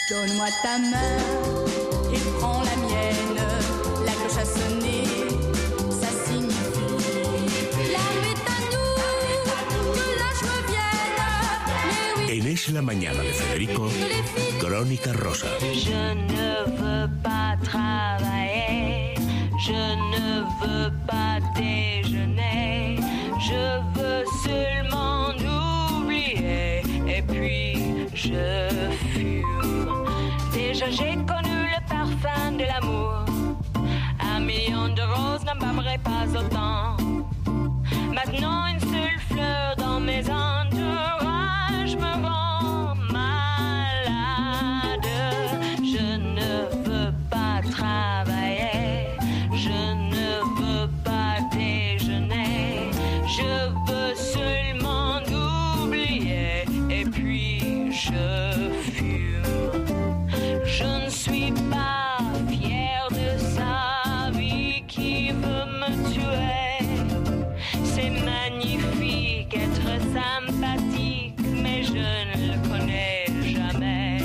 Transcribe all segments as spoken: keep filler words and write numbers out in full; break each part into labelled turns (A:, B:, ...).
A: Donne-moi ta main et prends la mienne. La cloche a sonné, ça signifie la nuit est à nous, que l'âge revienne. Mais oui,
B: En Es la Mañana de Federico, Crónica Rosa.
C: Je ne veux pas travailler, je ne veux pas déjeuner, je veux seulement oublier et puis je fume. Déjà j'ai connu le parfum de l'amour, un million de roses n'en m'aimerait pas autant. Maintenant une seule fleur dans mes entourages me rend malade. Je ne veux pas travailler, je ne veux pas déjeuner, je veux seulement oublier et puis je fume. Je ne suis pas fière de sa vie qui veut me tuer. C'est magnifique être sympathique, mais je ne le connais jamais.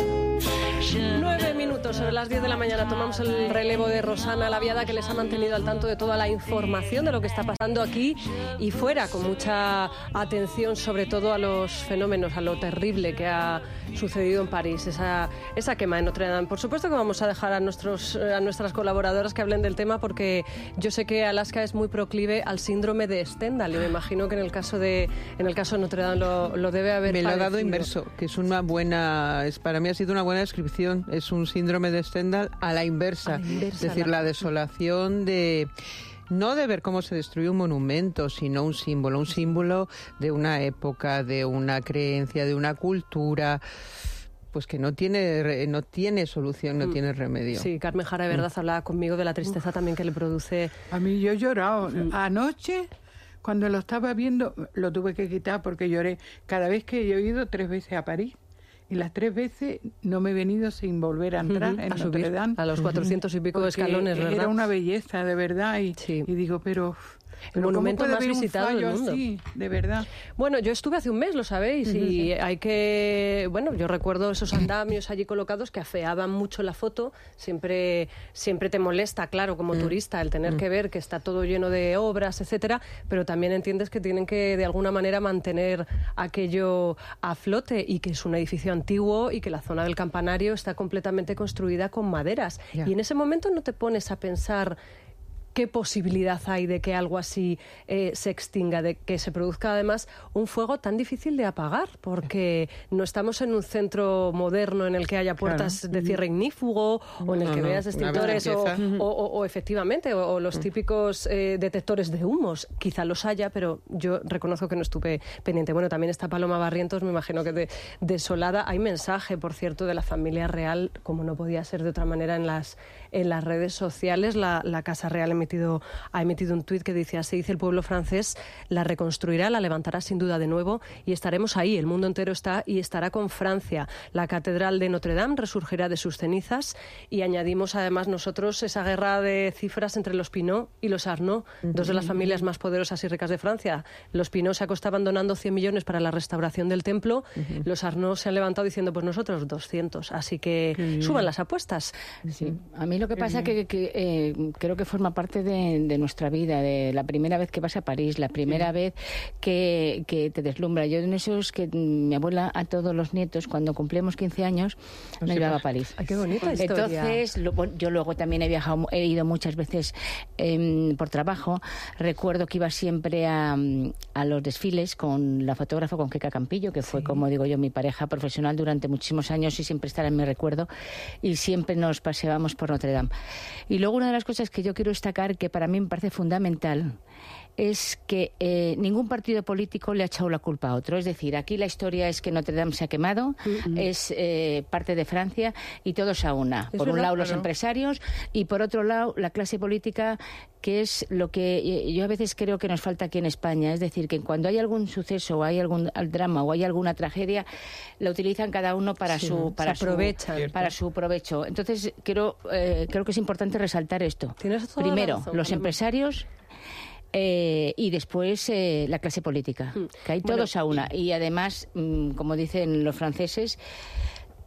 D: Nueve minutos sobre las diez de la mañana tomamos el relevo de Rosana Laviada, que les ha mantenido al tanto de toda la información de lo que está pasando aquí y fuera, con mucha atención sobre todo a los fenómenos, a lo terrible que ha sucedido en París, esa, esa quema en Notre Dame. Por supuesto que vamos a dejar a, nuestros, a nuestras colaboradoras que hablen del tema, porque yo sé que Alaska es muy proclive al síndrome de Stendhal y me imagino que en el caso de, en el caso de Notre Dame lo, lo debe haber
E: Me lo ha
D: padecido.
E: dado inverso, que es una buena, es, para mí ha sido una buena descripción. Es un síndrome de Stendhal a la inversa,
D: A la inversa,
E: es decir,
D: la-
E: la desolación de... No de ver cómo se destruye un monumento, sino un símbolo, un símbolo de una época, de una creencia, de una cultura, pues que no tiene re- no tiene solución, no
D: Mm.
E: tiene remedio.
D: Sí, Carmen Jara de verdad hablaba conmigo de la tristeza también que le produce.
F: A mí yo he llorado. Anoche, cuando lo estaba viendo, lo tuve que quitar porque lloré. Cada vez que he ido tres veces a París, y las tres veces no me he venido sin volver a entrar en
D: a subir
F: Notre Dame.
D: a los cuatrocientos y pico de
F: Porque
D: escalones, ¿verdad?
F: Era una belleza, de verdad. Y,
D: Sí.
F: y digo, pero...
D: El
F: pero ¿cómo
D: monumento
F: puede
D: más
F: haber un
D: visitado del
F: fallo
D: mundo.
F: así, de verdad?
D: Bueno, yo estuve hace un mes, lo sabéis, y hay que... Bueno, yo recuerdo esos andamios allí colocados que afeaban mucho la foto. Siempre, siempre te molesta, claro, como turista, el tener que ver que está todo lleno de obras, etcétera, pero también entiendes que tienen que, de alguna manera, mantener aquello a flote y que es un edificio antiguo y que la zona del campanario está completamente construida con maderas.
E: Ya.
D: Y en ese momento no te pones a pensar... ¿Qué posibilidad hay de que algo así eh, se extinga, de que se produzca además un fuego tan difícil de apagar? Porque no estamos en un centro moderno en el que haya puertas de cierre ignífugo o en el
E: No,
D: que
E: no,
D: veas
E: una vez
D: extintores o,
E: empieza.
D: o- o- o efectivamente o, o los típicos eh, detectores de humos. Quizá los haya, pero yo reconozco que no estuve pendiente. Bueno, también está Paloma Barrientos, me imagino que de, desolada. Hay mensaje, por cierto, de la familia real, como no podía ser de otra manera, en las, en las redes sociales. La, la Casa Real emitido, ha emitido un tuit que dice: así dice el pueblo francés, la reconstruirá, la levantará sin duda de nuevo y estaremos ahí, el mundo entero está y estará con Francia. La catedral de Notre Dame resurgirá de sus cenizas y añadimos además nosotros esa guerra de cifras entre los Pinot y los Arnaud, dos de las familias más poderosas y ricas de Francia. Los Pinot se acostaban donando cien millones para la restauración del templo, los Arnaud se han levantado diciendo pues nosotros doscientos, así que suban las apuestas.
G: Sí. A mí lo que pasa que, que eh, creo que forma parte de, de nuestra vida, de la primera vez que vas a París, la primera sí. vez que, que te deslumbra. Yo en esos que mi abuela a todos los nietos, cuando cumplimos quince años, nos no llevaba a París.
D: Ay, qué bonita historia.
G: Entonces, lo, yo luego también he viajado, he ido muchas veces eh, por trabajo. Recuerdo que iba siempre a, a los desfiles con la fotógrafa, con Keka Campillo, que fue, sí. como digo yo, mi pareja profesional durante muchísimos años y siempre estará en mi recuerdo. Y siempre nos paseábamos por Notre Dame. Y luego una de las cosas que yo quiero destacar, que para mí me parece fundamental, es que eh, ningún partido político le ha echado la culpa a otro. Es decir, aquí la historia es que Notre Dame se ha quemado, uh-huh. es eh, parte de Francia y todos a una.
D: Es
G: por
D: verdad,
G: un lado los
D: claro.
G: empresarios y por otro lado la clase política, que es lo que yo a veces creo que nos falta aquí en España. Es decir, que cuando hay algún suceso o hay algún drama o hay alguna tragedia, la utilizan cada uno para
D: sí,
G: su para
D: se aprovechan.
G: su para su provecho. Entonces creo eh, creo que es importante resaltar esto.
D: Tienes toda
G: Primero,
D: la razón,
G: los empresarios. Eh, y después eh, la clase política, que hay
D: bueno,
G: todos a una. Y además, mmm, como dicen los franceses,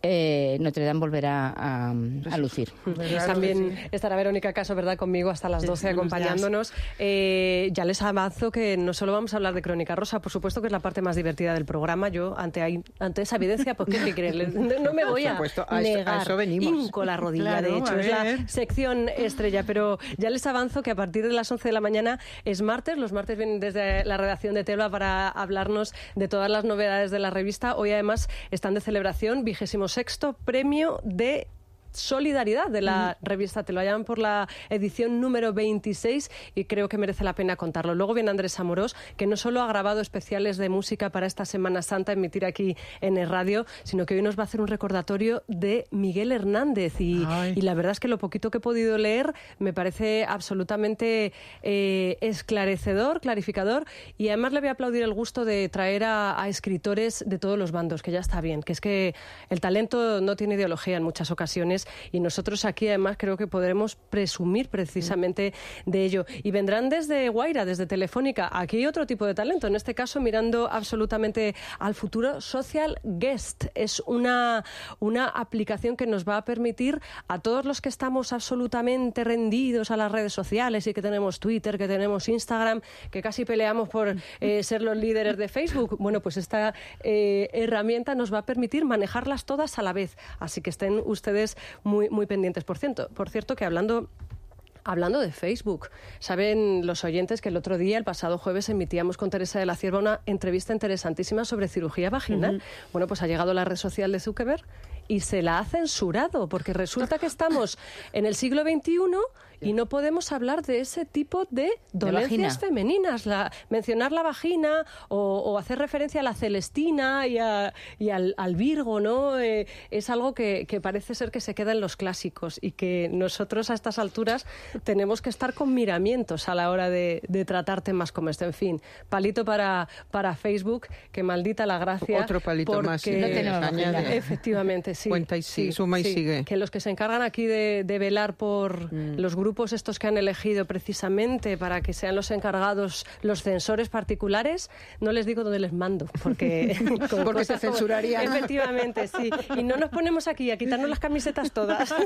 G: eh, Notre Dame volverá a, a lucir.
F: Claro
D: También
F: que sí.
D: estará Verónica Caso, ¿verdad?, conmigo hasta las doce
F: Sí,
D: acompañándonos. Eh, ya les avanzo que no solo vamos a hablar de Crónica Rosa, por supuesto que es la parte más divertida del programa. Yo, ante, ahí- ante esa evidencia, pues, ¿qué, qué creen? Les- No, no me voy a
E: supuesto, a eso- a
D: negar.
E: eso venimos.
D: Hinco la rodilla,
F: Claro,
D: de hecho,
F: a
D: es la
F: ver.
D: sección estrella. Pero ya les avanzo que a partir de las once de la mañana es martes. Los martes vienen desde la redacción de Telva para hablarnos de todas las novedades de la revista. Hoy, además, están de celebración, vigésimo sexto premio de Solidaridad de la revista Te lo llaman por la edición número veintiséis y creo que merece la pena contarlo. Luego viene Andrés Amorós, que no solo ha grabado especiales de música para esta Semana Santa, emitir aquí en el radio, sino que hoy nos va a hacer un recordatorio de Miguel Hernández y, y la verdad es que lo poquito que he podido leer me parece absolutamente eh, esclarecedor, clarificador, y además le voy a aplaudir el gusto de traer a, a escritores de todos los bandos, que ya está bien, que es que el talento no tiene ideología en muchas ocasiones y nosotros aquí además creo que podremos presumir precisamente de ello. Y vendrán desde Guaira, desde Telefónica. Aquí hay otro tipo de talento, en este caso mirando absolutamente al futuro. Social Guest es una, una aplicación que nos va a permitir a todos los que estamos absolutamente rendidos a las redes sociales y que tenemos Twitter, que tenemos Instagram, que casi peleamos por eh, ser los líderes de Facebook. Bueno, pues esta eh, herramienta nos va a permitir manejarlas todas a la vez. Así que estén ustedes muy, muy pendientes. Por cierto, por cierto que hablando... Hablando de Facebook, saben los oyentes que el otro día, el pasado jueves, emitíamos con Teresa de la Cierva una entrevista interesantísima sobre cirugía vaginal. Uh-huh. Bueno, pues ha llegado la red social de Zuckerberg y se la ha censurado, porque resulta que estamos en el siglo veintiuno y no podemos hablar de ese tipo de dolencias
G: de
D: femeninas. La, mencionar la vagina o, o hacer referencia a la Celestina y, a, y al, al Virgo, ¿no? Eh, es algo que, que parece ser que se queda en los clásicos y que nosotros a estas alturas tenemos que estar con miramientos a la hora de, de tratar temas como este. En fin, palito para, para Facebook, que maldita la gracia.
E: Otro palito
D: porque,
E: más.
G: No tenemos
E: añade.
D: Efectivamente, sí.
E: Cuenta y sigue, sí, suma y
D: sí,
E: sigue.
D: Que los que se encargan aquí de, de velar por mm. los grupos estos que han elegido precisamente para que sean los encargados, los censores particulares, no les digo dónde les mando, porque,
E: porque se censurarían.
D: Como, efectivamente, sí. Y no nos ponemos aquí a quitarnos las camisetas todas,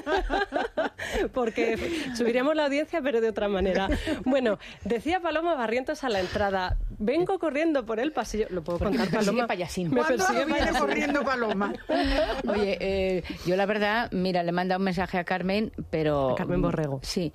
D: porque subiremos la audiencia, pero de otra manera. Bueno, decía Paloma Barrientos a la entrada, vengo corriendo por el pasillo. ¿Lo puedo
G: porque
D: contar,
G: me persigue
D: Paloma?
G: Payasín.
D: Me
F: ¿Cuándo
D: persigue
F: viene
D: Payasín.
F: corriendo Paloma?
G: Oye, eh, yo la verdad, mira, le he mandado un mensaje a Carmen, pero...
D: A Carmen Borrego.
G: Sí.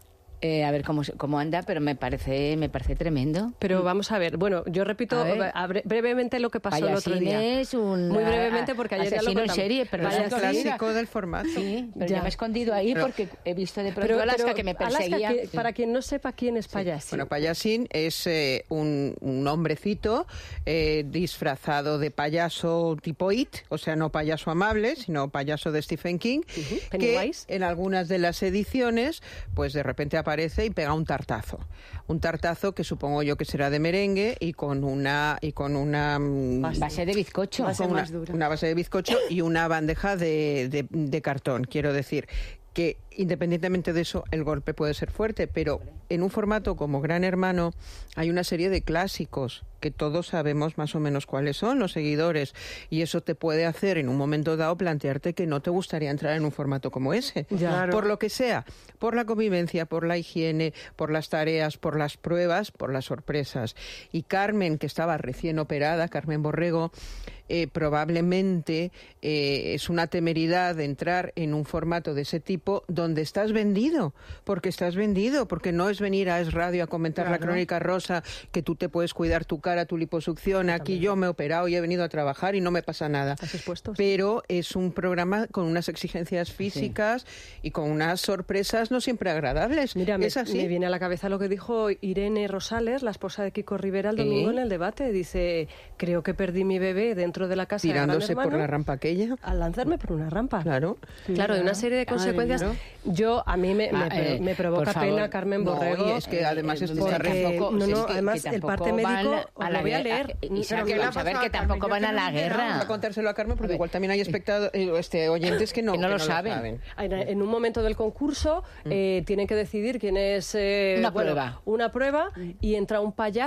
G: Eh, a ver cómo, cómo anda, pero me parece me parece tremendo.
D: Pero vamos a ver, bueno, yo repito a ver, brevemente lo que pasó
G: Payasín
D: el otro día.
G: Es un
D: muy brevemente porque ayer ya lo
G: asesino en
D: contamos.
G: serie, pero
E: es un clásico del formato.
G: Sí, pero
D: Ya.
G: ya me he escondido ahí
E: Pero-
G: porque he visto de pronto
D: Pero,
G: Alaska
D: pero
G: que me
D: Alaska,
G: perseguía.
D: que- para quien no sepa quién es Payasín.
E: Bueno, Payasín es eh, un, un hombrecito eh, disfrazado de payaso tipo It, o sea, no payaso amable, sino payaso de Stephen King,
D: Uh-huh.
E: que
D: Pennywise.
E: en algunas de las ediciones, pues de repente aparece y pega un tartazo. Un tartazo que supongo yo que será de merengue y con una y con una mm,
G: Base de bizcocho.
D: Base
E: con una,
D: más dura.
E: una base de bizcocho y una bandeja de, de, de cartón, quiero decir. Que independientemente de eso, el golpe puede ser fuerte, pero en un formato como Gran Hermano hay una serie de clásicos que todos sabemos más o menos cuáles son los seguidores, y eso te puede hacer en un momento dado plantearte que no te gustaría entrar en un formato como ese.
D: Ya.
F: Claro.
E: Por lo que sea, por la convivencia, por la higiene, por las tareas, por las pruebas, por las sorpresas. Y Carmen, que estaba recién operada, Carmen Borrego, eh, probablemente eh, es una temeridad entrar en un formato de ese tipo donde estás vendido, porque estás vendido, porque no es venir a Es Radio a comentar
F: Claro.
E: la Crónica Rosa, que tú te puedes cuidar tu cara, tu liposucción. Aquí yo me he operado y he venido a trabajar y no me pasa nada.
D: ¿Estás expuesto?
E: Pero es un programa con unas exigencias físicas y con unas sorpresas no siempre agradables.
D: Mira, me,
E: es así.
D: me viene a la cabeza lo que dijo Irene Rosales, la esposa de Kiko Rivera, el domingo
E: ¿Eh?
D: en el debate. Dice, creo que perdí mi bebé dentro de la casa de Gran
E: Tirándose por
D: Hermano
E: la rampa aquella.
D: al lanzarme por una rampa.
E: Claro.
D: Claro, hay una serie de consecuencias.
E: claro.
D: Yo, a mí me, me,
G: Ah, eh,
D: me provoca
G: por favor.
D: pena Carmen
E: No,
D: Borrego.
E: y es que además es
D: porque-
E: tampoco-
D: no,
G: si
D: no,
G: es que-
D: además
G: que
D: el parte
G: tampoco van
D: médico,
G: a
D: os
G: la
D: lo voy a
G: guerra.
D: leer.
G: Y
D: Pero
G: Isaac,
F: ¿qué le ha
G: vamos a ver
F: pasado
G: que
F: a Carmen?
G: tampoco
F: Yo
G: van
F: que
G: a
F: no
G: la
F: me he enterado.
G: guerra.
E: A contárselo a Carmen porque igual también hay espectadores, eh, este, oyentes que no,
G: Que no lo saben.
D: En, en un momento del concurso eh, tienen que decidir quién es eh,
G: Una
D: bueno,
G: prueba.
D: una prueba y entra un payaso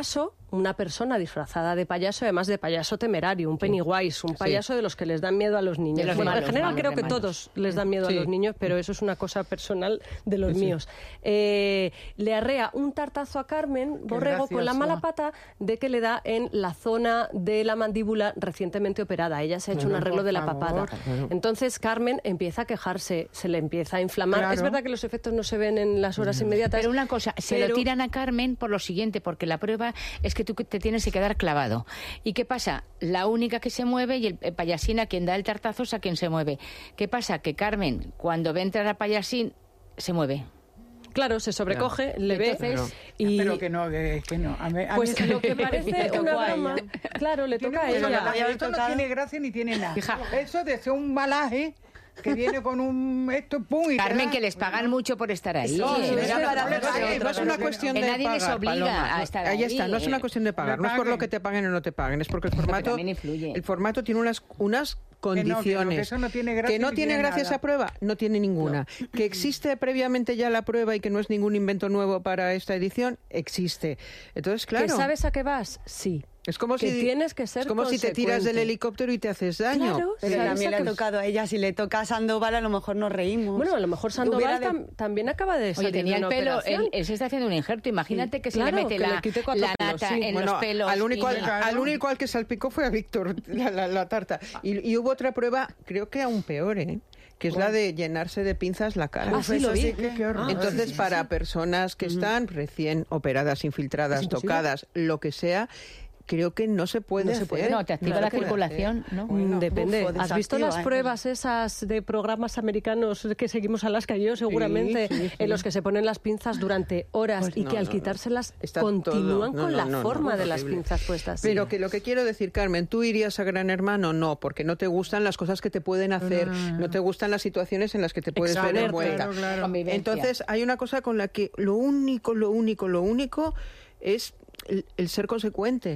D: una persona disfrazada de payaso, además de payaso temerario, un Pennywise, un payaso sí. de los que les dan miedo a los niños.
G: De los
D: bueno,
G: malos,
D: en general
G: malos,
D: creo que
G: malos.
D: todos les dan miedo
E: Sí.
D: a los niños, pero eso es una cosa personal de los sí. míos. Eh, le arrea un tartazo a Carmen Borrego con la mala pata de que le da en la zona de la mandíbula recientemente operada. Ella se ha hecho
F: Claro,
D: un arreglo
F: por
D: de la
F: favor.
D: papada.
E: Claro.
D: Entonces Carmen empieza a quejarse, se le empieza a inflamar.
F: Claro.
D: Es verdad que los efectos no se ven en las horas inmediatas.
G: Pero una cosa, se
D: pero-
G: lo tiran a Carmen por lo siguiente, porque la prueba es que tú te tienes que quedar clavado. ¿Y qué pasa? La única que se mueve y el, el payasín a quien da el tartazo es a quien se mueve. ¿Qué pasa? Que Carmen, cuando ve entrar a payasín, se mueve.
D: Claro, se sobrecoge, le ve
G: Entonces,
D: y
F: Pero que no, que, que no. A mí, a
D: pues
F: mí-
D: lo que parece
G: Le tocó
D: una
G: a
D: broma,
G: ella.
D: claro, le
F: Tiene
D: toca a
F: mucho
D: ella.
F: gracia.
H: Ya
F: Esto no
H: tocado.
F: tiene gracia ni tiene nada.
G: Fija.
F: Eso de ser un malaje que viene con un esto pum y te
G: Carmen,
F: da-
G: que les pagan mucho por estar ahí.
F: No,
G: ¿eh?
F: sí,
H: era
F: sí,
H: para
F: no le
H: hacer
F: pagues,
H: otra
E: No es una
H: cosa.
E: cuestión
G: Que
E: de
G: nadie les
E: pagar,
G: obliga
E: Paloma.
G: a estar
E: Ahí
G: ahí,
E: está, no es
G: eh.
E: una cuestión de pagar,
F: Que
E: no es por lo
F: paguen.
E: que te paguen o no te paguen, es porque el formato,
G: también influye.
E: el formato tiene unas, unas
F: Que no, que no,
E: condiciones.
F: que eso no tiene gracia
E: Que no
F: ni
E: tiene
F: tiene
E: gracia
F: nada.
E: esa prueba, no tiene ninguna. Que existe previamente ya la prueba y que no es ningún invento nuevo para esta edición, existe. Entonces, claro.
D: ¿Que sabes a qué vas? Sí.
E: Es como
D: que
E: si
D: tienes que ser
E: es como si te tiras del
D: consecuente.
E: helicóptero y te haces daño.
D: Claro,
H: Pero
D: ¿sabes
H: también
D: a
H: le ha
D: qué-
H: tocado a ella. Si le toca a Sandoval, a lo mejor nos reímos.
D: Bueno, a lo mejor Sandoval
H: Hubiera de-
D: tam- también acaba de salir
G: Oye, tenía
D: de
G: el
D: una
G: pelo,
D: operación.
G: él, él se está haciendo un injerto. Imagínate
D: Sí,
G: que se
D: claro,
G: le mete
D: que
G: la,
D: le quite cuatro
G: la
D: pelos,
G: nata
D: sí.
G: en
E: Bueno,
G: los pelos.
E: al único,
G: y-
E: al,
F: Claro.
E: al único al que salpicó fue a Víctor la, la- la tarta. Y, y hubo otra prueba, creo que aún peor, ¿eh? Que es la de llenarse de pinzas la cara.
H: Uf, eso sí que-
F: Qué horror.
E: Entonces, para personas que están recién operadas, infiltradas, tocadas, lo que sea, creo que no se puede
D: No se
E: hacer.
D: puede.
G: No, te activa
E: se
G: la
E: puede
G: circulación,
E: hacer.
G: ¿no?
D: Mm, Depende.
H: bufo,
D: ¿Has visto las
H: desactiva, ¿eh?
D: pruebas esas de programas americanos que seguimos Alaska y yo seguramente,
E: sí, sí.
D: en los que se ponen las pinzas durante horas
E: Pues
D: y
E: no,
D: que al
E: no, no.
D: quitárselas
E: Está
D: continúan
E: todo. No,
D: con
E: no,
D: la
E: no, no,
D: forma
E: no,
D: de las
E: horrible.
D: pinzas puestas?
E: Pero
D: Sí.
E: que lo que quiero decir, Carmen, ¿tú irías a Gran Hermano? No, porque no te gustan las cosas que te pueden hacer, no te gustan las situaciones en las que te puedes ver
D: Exponerte.
E: envuelta.
F: Claro, claro.
G: Convivencia.
E: Entonces, hay una cosa con la que lo único, lo único, lo único es el, el ser consecuente.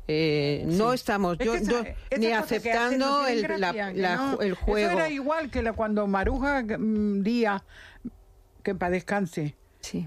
E: Eh, No estamos
F: Es
E: yo,
F: que esa-
E: yo
F: esas
E: ni
F: cosas que
E: aceptando
F: hacen no tienen
E: el, la-
F: gracia, que
E: la-
F: no.
E: el juego.
F: Eso era igual que la, cuando Maruja mm, Díaz, que para descanse,
G: Sí.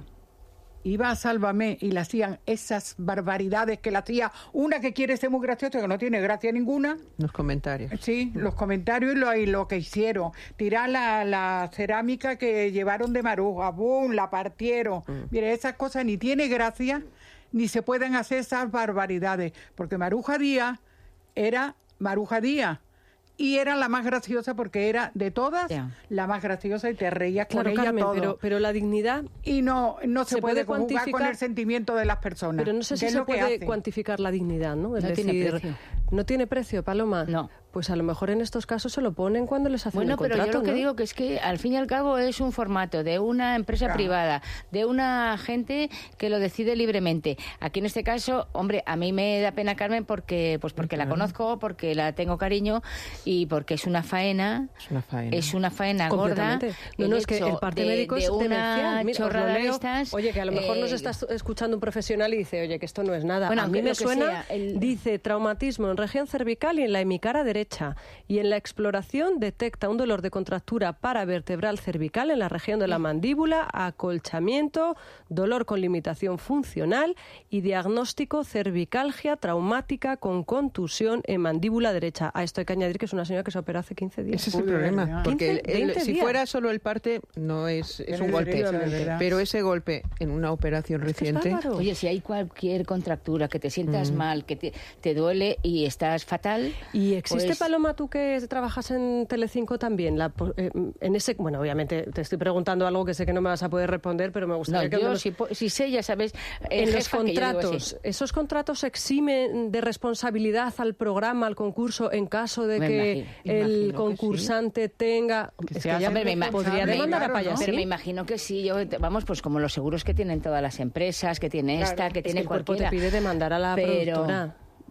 F: iba a Sálvame y le hacían esas barbaridades que le hacía una que quiere ser muy graciosa, que no tiene gracia ninguna.
E: Los comentarios.
F: Sí, los comentarios y lo, y lo que hicieron. Tirar la, la cerámica que llevaron de Maruja, ¡bum!, la partieron. Mire, esas cosas ni tiene gracia, ni se pueden hacer esas barbaridades. Porque Maruja Díaz era Maruja Díaz. Y era la más graciosa porque era de todas
G: Ya.
F: la más graciosa y te reías
D: Claro,
F: con ella
D: Carmen,
F: todo.
D: pero, pero la dignidad...
F: Y no, no se,
D: se
F: puede,
D: puede
F: jugar con
D: cuantificar-
F: el sentimiento de las personas.
D: Pero no sé
F: que
D: si
F: es
D: se
F: lo que
D: puede
F: hacen.
D: cuantificar la dignidad, ¿no? Es
G: No tiene
D: decir,
G: precio.
D: ¿no tiene precio, Paloma?
G: No.
D: Pues a lo mejor en estos casos se lo ponen cuando les hacen
G: Bueno,
D: el
G: pero
D: contrato,
G: yo lo que
D: ¿no?
G: digo que es que al fin y al cabo es un formato de una empresa
F: Claro.
G: privada, de una gente que lo decide libremente. Aquí en este caso, hombre, a mí me da pena Carmen porque pues porque la conozco, porque la tengo cariño y porque es una faena.
E: Es una faena.
G: Es una faena gorda.
D: Completamente. No, no, es que
G: hecho
D: el parte
G: de-
D: médico
G: de
D: es
G: una
D: demencial. Mira, os lo
G: chorrada de
D: leo.
G: estas,
D: Oye, que a lo mejor nos
G: eh,
D: está escuchando un profesional y dice, oye, que esto no es nada.
G: Bueno,
D: a mí
G: aunque
D: me
G: lo que
D: suena,
G: sea, el-
D: dice, traumatismo en región cervical y en la hemicara derecha. Y en la exploración detecta un dolor de contractura paravertebral cervical en la región de la mandíbula, acolchamiento, dolor con limitación funcional y diagnóstico cervicalgia traumática con contusión en mandíbula derecha. A esto hay que añadir que es una señora que se operó hace quince días.
E: Ese es el
F: Uy, de
E: problema.
F: verdad.
E: Porque el-
D: quince,
E: el-
D: veinte
E: si
D: días.
E: fuera solo el parte, no es, es un
F: Tiene
E: golpe.
F: derecho, de verdad.
E: Pero ese golpe en una operación
D: Es que es
E: reciente.
D: bárbaro.
G: Oye, si hay cualquier contractura, que te sientas
E: Mm.
G: mal, que te, te duele y estás fatal...
D: ¿Y existe,
G: pues,
D: Paloma, tú que trabajas en Telecinco también? La, po- eh, en ese, bueno, obviamente te estoy preguntando algo que sé que no me vas a poder responder, pero me
G: No,
D: gustaría que
G: yo
D: nos-
G: si, po- si sé, ya sabes... eh,
D: en los
G: jefa, que yo digo así.
D: contratos, ¿esos contratos eximen de responsabilidad al programa, al concurso, en caso de
G: Me
D: que
G: imagino,
D: el
F: imagino que
D: concursante tenga...
F: Que
D: Es
F: se
D: que
F: hace
D: ya
G: Hombre, me ima-
D: podría
G: me
D: demandar
G: ima-
D: a Payasín.
G: Pero me imagino que sí. Yo, vamos, pues como los seguros que tienen todas las empresas, que tiene esta, que
D: Es que
G: tiene
D: el cuerpo
G: cualquiera.
D: te pide demandar a la
G: pero,
D: productora.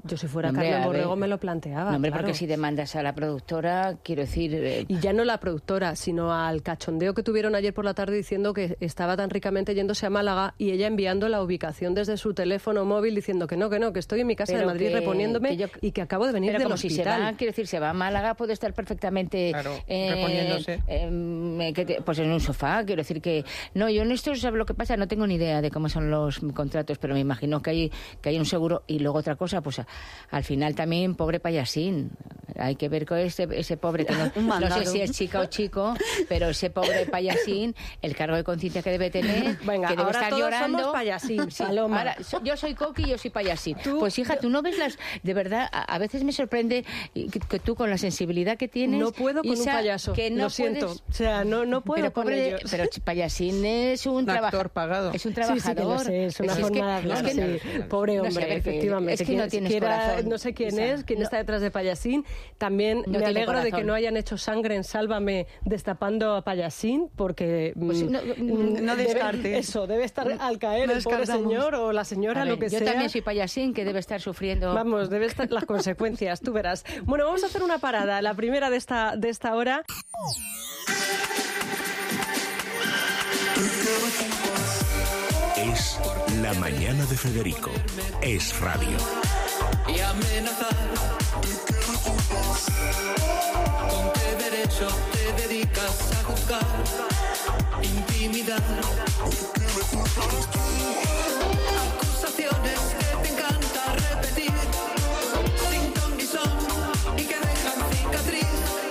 D: Yo si fuera
G: Hombre,
D: Carmen
G: a ver.
D: Borrego me lo planteaba.
G: No, hombre,
D: claro.
G: porque si demandas a la productora, quiero decir... eh,
D: Y ya no la productora, sino al cachondeo que tuvieron ayer por la tarde diciendo que estaba tan ricamente yéndose a Málaga y ella enviando la ubicación desde su teléfono móvil diciendo que no, que no, que estoy en mi casa
G: Pero
D: de Madrid
G: que-
D: reponiéndome
G: que yo-
D: y que acabo de venir
G: Pero
D: del
G: como si se
D: hospital.
G: va, quiero decir, se va a Málaga, puede estar perfectamente...
E: Claro, reponiéndose.
G: eh, que te- pues en un sofá, quiero decir que... No, yo en esto, ¿sabes lo que pasa? No tengo ni idea de cómo son los contratos, pero me imagino que hay, que hay un seguro. Y luego otra cosa, pues a- al final también, pobre payasín. Hay que ver con ese, ese pobre, que no,
H: Un
G: no sé
H: mandado.
G: si es chica o chico, pero ese pobre payasín, el cargo de conciencia que debe tener,
D: Venga,
G: que debe
D: ahora
G: estar
D: todos
G: llorando.
D: somos payasín,
G: Sí,
D: Paloma.
G: ahora, so- yo soy coqui y yo soy payasín.
D: Tú-
G: Pues hija, tú no ves las... De verdad, a, a veces me sorprende que, que tú con la sensibilidad que tienes...
D: No puedo con un
G: Isa,
D: payaso,
G: que no
D: lo siento.
G: puedes-
D: O sea, no, no puedo
G: pero
D: con
G: pobre,
D: ellos.
G: pero ch- payasín es un,
E: Un
G: trabaja-
E: actor pagado.
G: Es un
D: Sí, sí, que
G: trabajador.
D: lo sé, es una
G: Es
D: forma
G: que-
D: de hablar,
G: es que-
D: sí. Pobre
G: no sé,
D: hombre,
G: a ver, que-
D: efectivamente.
G: es que
D: Quien-
G: no tienes
D: quiera-
G: corazón,
D: no sé quién
G: Isa,
D: es, quién
G: no.
D: está detrás de Payasín. También
G: No
D: me
G: tiene
D: alegro de que
G: corazón.
D: no hayan hecho sangre en Sálvame destapando a Payasín, porque
G: Pues
D: mm,
G: no-
D: mm,
H: no
D: debe-
H: descartes.
D: eso, debe estar al caer
H: No
D: el pobre
H: descartamos.
D: señor o la
G: A
D: señora,
G: ver,
D: lo que
G: yo
D: sea.
G: también soy payasín, que debe estar sufriendo...
D: Vamos, debe estar las consecuencias, tú verás. Bueno, vamos a hacer una parada, la primera de esta, de esta hora.
B: Es La Mañana de Federico. Es radio.
I: Y amenazar. ¿Con qué derecho te dedicas a juzgar, intimidar? Acusaciones que te encanta repetir, sin ton ni son, y que dejan cicatriz,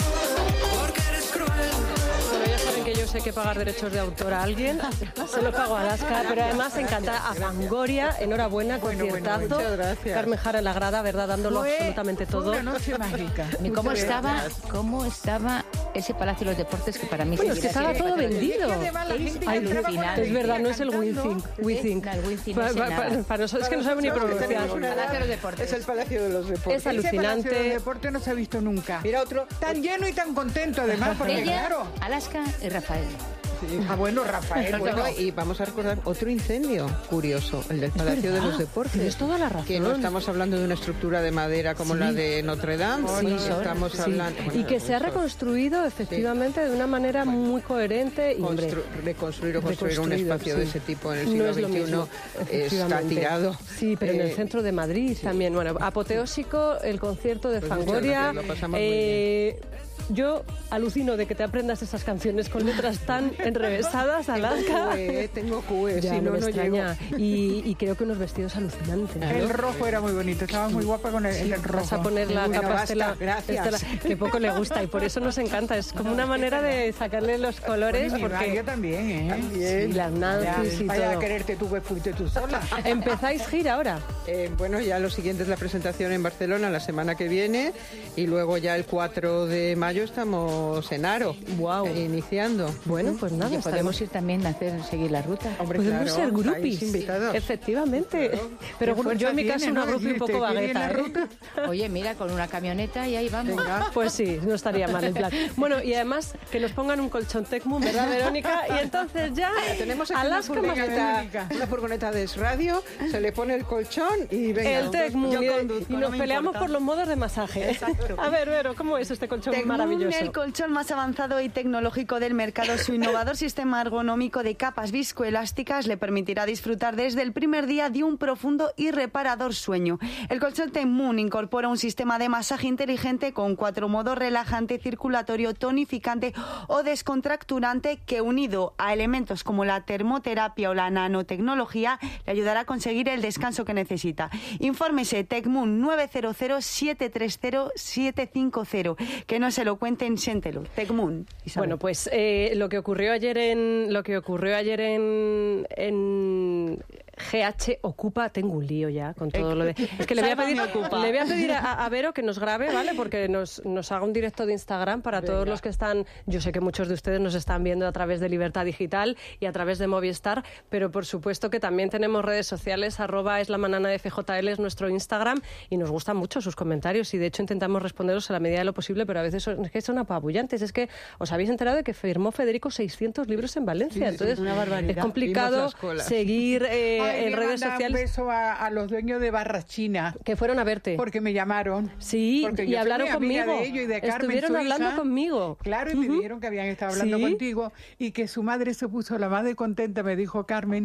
I: porque eres cruel.
D: Bueno, ya saben que yo sé que pagar derechos de autor a alguien, se lo pago a Alaska, pero además encanta a Fangoria, enhorabuena,
F: Bueno, bueno,
D: conciertazo.
F: muchas gracias.
D: Carmen Jara en la grada, ¿verdad? Dándolo
F: Fue-
D: absolutamente
F: fue
D: todo.
F: una noche mágica.
G: ¿Y cómo
F: Muchas
G: estaba,
F: gracias.
G: cómo estaba ese Palacio de los Deportes que para mí
D: Bueno, es que
G: seguirá
D: estaba
G: siendo
D: todo
G: patrimonio?
D: vendido.
F: Es que además la gente
D: Ay,
F: ya entraba con
G: alucinante.
D: es verdad, no es el
F: cantando.
D: WeThink. WeThink.
G: No, el WeThink
D: Pa-
G: no sé
D: pa-
G: nada.
D: pa- Para nosotros es que no saben ni
F: Para nosotros que tenemos
D: pronunciar.
F: una
G: Palacio de los Deportes.
E: Es el Palacio de los Deportes.
D: Es alucinante.
F: Ese Palacio de Deporte no se ha visto nunca.
E: Mira otro.
F: Tan lleno y tan contento además, porque
G: Ella,
F: claro.
G: Alaska y Rafael.
F: Ah, bueno, Rafael, bueno.
E: Bueno, y vamos a recordar otro incendio curioso, el del Palacio de los Deportes.
D: Tienes toda la razón.
E: Que no estamos hablando de una estructura de madera como la de Notre Dame,
D: Sí,
E: estamos
D: sí.
E: hablando...
D: Y
E: bueno,
D: que se ha
E: esto-
D: reconstruido efectivamente de una manera muy coherente y hombre,
E: Constru- reconstruir o construir un
D: reconstruido,
E: espacio de
D: sí.
E: ese tipo en el
D: No
E: siglo
D: es lo
E: veintiuno
D: mismo,
E: está
D: efectivamente.
E: tirado.
D: Sí, pero en el
E: Eh,
D: centro de Madrid también. Bueno, apoteósico el concierto de
E: Pues muchas
D: Fangoria.
E: gracias, lo pasamos muy
D: Eh, yo alucino de que te aprendas esas canciones con letras tan enrevesadas, Alaska.
E: Cue, tengo cue,
D: Ya,
E: si
D: no
E: no,
D: me
E: no
D: extraña.
E: llego.
D: Y, y creo que unos vestidos alucinantes. ¿no?
F: El rojo era muy bonito, estaba muy guapa con el, el rojo.
D: Vas a poner la
F: Bueno,
D: capa
F: basta,
D: estela,
F: gracias.
D: estela, que poco le gusta y por eso nos encanta. Es como una manera de sacarle los colores
F: Bueno, mi
D: porque
F: yo también, ¿eh?
D: sí, las Nancy's y
F: Vaya a
D: todo.
F: quererte tú, que fuiste tú sola.
D: Empezáis gira ahora.
E: Eh, bueno, ya lo siguiente es la presentación en Barcelona la semana que viene y luego ya el cuatro de mayo estamos en Aro,
D: Guau.
E: eh, iniciando.
D: Bueno, pues nada,
G: Y
D: estaremos
G: podemos ir también a hacer, seguir la ruta.
E: Hombre,
D: Podemos
E: claro,
D: ser
E: estáis
D: groupies.
E: invitados.
D: Efectivamente. Pero
F: Qué
D: gru- yo en mi
F: fuerza
D: caso
F: tiene,
D: una
F: ¿no?
D: groupie un
F: Decirte,
D: poco
F: ¿qué viene
D: bagueta.
F: la
D: ¿eh?
F: ruta?
G: Oye, mira, con una camioneta y ahí vamos.
D: Pues sí, no estaría mal el plan. Bueno, y además que nos pongan un colchón Tecmun, ¿verdad, Verónica? Y entonces ya
E: Tenemos aquí una
D: Alaska más
E: furgoneta, una furgoneta de radio, se le pone el colchón y venga.
D: el Tecmun.
H: Yo
D: Y,
H: conduzco,
D: y
H: no
D: nos
H: me
D: peleamos
H: importa.
D: por los modos de masaje. A ver, Vero, ¿cómo es este colchón
H: Tecmun,
D: maravilloso?
H: el colchón más avanzado y tecnológico del mercado. Su innovador sistema ergonómico de capas viscoelásticas le permitirá disfrutar desde el primer día de un profundo y reparador sueño. El colchón Tecmun incorpora un sistema de masaje inteligente con cuatro modos: relajante, circulatorio, tonificante o descontracturante, que unido a elementos como la termoterapia o la nanotecnología le ayudará a conseguir el descanso que necesita. Infórmese Tecmun nueve cero cero, siete tres cero, siete cinco cero. Que no se lo cuenten, siéntelo. Tecmun. Isabel.
D: Bueno, pues eh, lo que ocurrió ayer en lo que ocurrió ayer en, en G H Ocupa, tengo un lío ya con todo lo de. Es que le voy a pedir,
H: Sálvame Ocupa.
D: le voy a, pedir a, a Vero que nos grabe, ¿vale? Porque nos, nos haga un directo de Instagram para todos los que están. Yo sé que muchos de ustedes nos están viendo a través de Libertad Digital y a través de Movistar, pero por supuesto que también tenemos redes sociales. Arroba es la manana de F J L es nuestro Instagram y nos gustan mucho sus comentarios y de hecho intentamos responderos a la medida de lo posible, pero a veces son, es que son apabullantes. Es que os habéis enterado de que firmó Federico seiscientos libros en Valencia, entonces
H: una barbaridad.
D: es complicado
E: Vimos las colas.
D: seguir eh,
F: Ay,
D: en
F: le
D: redes
F: manda
D: sociales...
F: un beso a, a los dueños de Barrachina.
D: Que fueron a verte.
F: Porque me llamaron.
D: Sí,
F: porque
D: y
F: yo soy
D: hablaron
F: muy amiga
D: conmigo.
F: de ellos y de Carmen,
D: Estuvieron
F: su
D: hablando
F: hija.
D: conmigo.
F: Claro, y me
D: Ujú.
F: dijeron que habían estado hablando
D: Sí.
F: contigo y que su madre se puso la más de contenta, me dijo Carmen,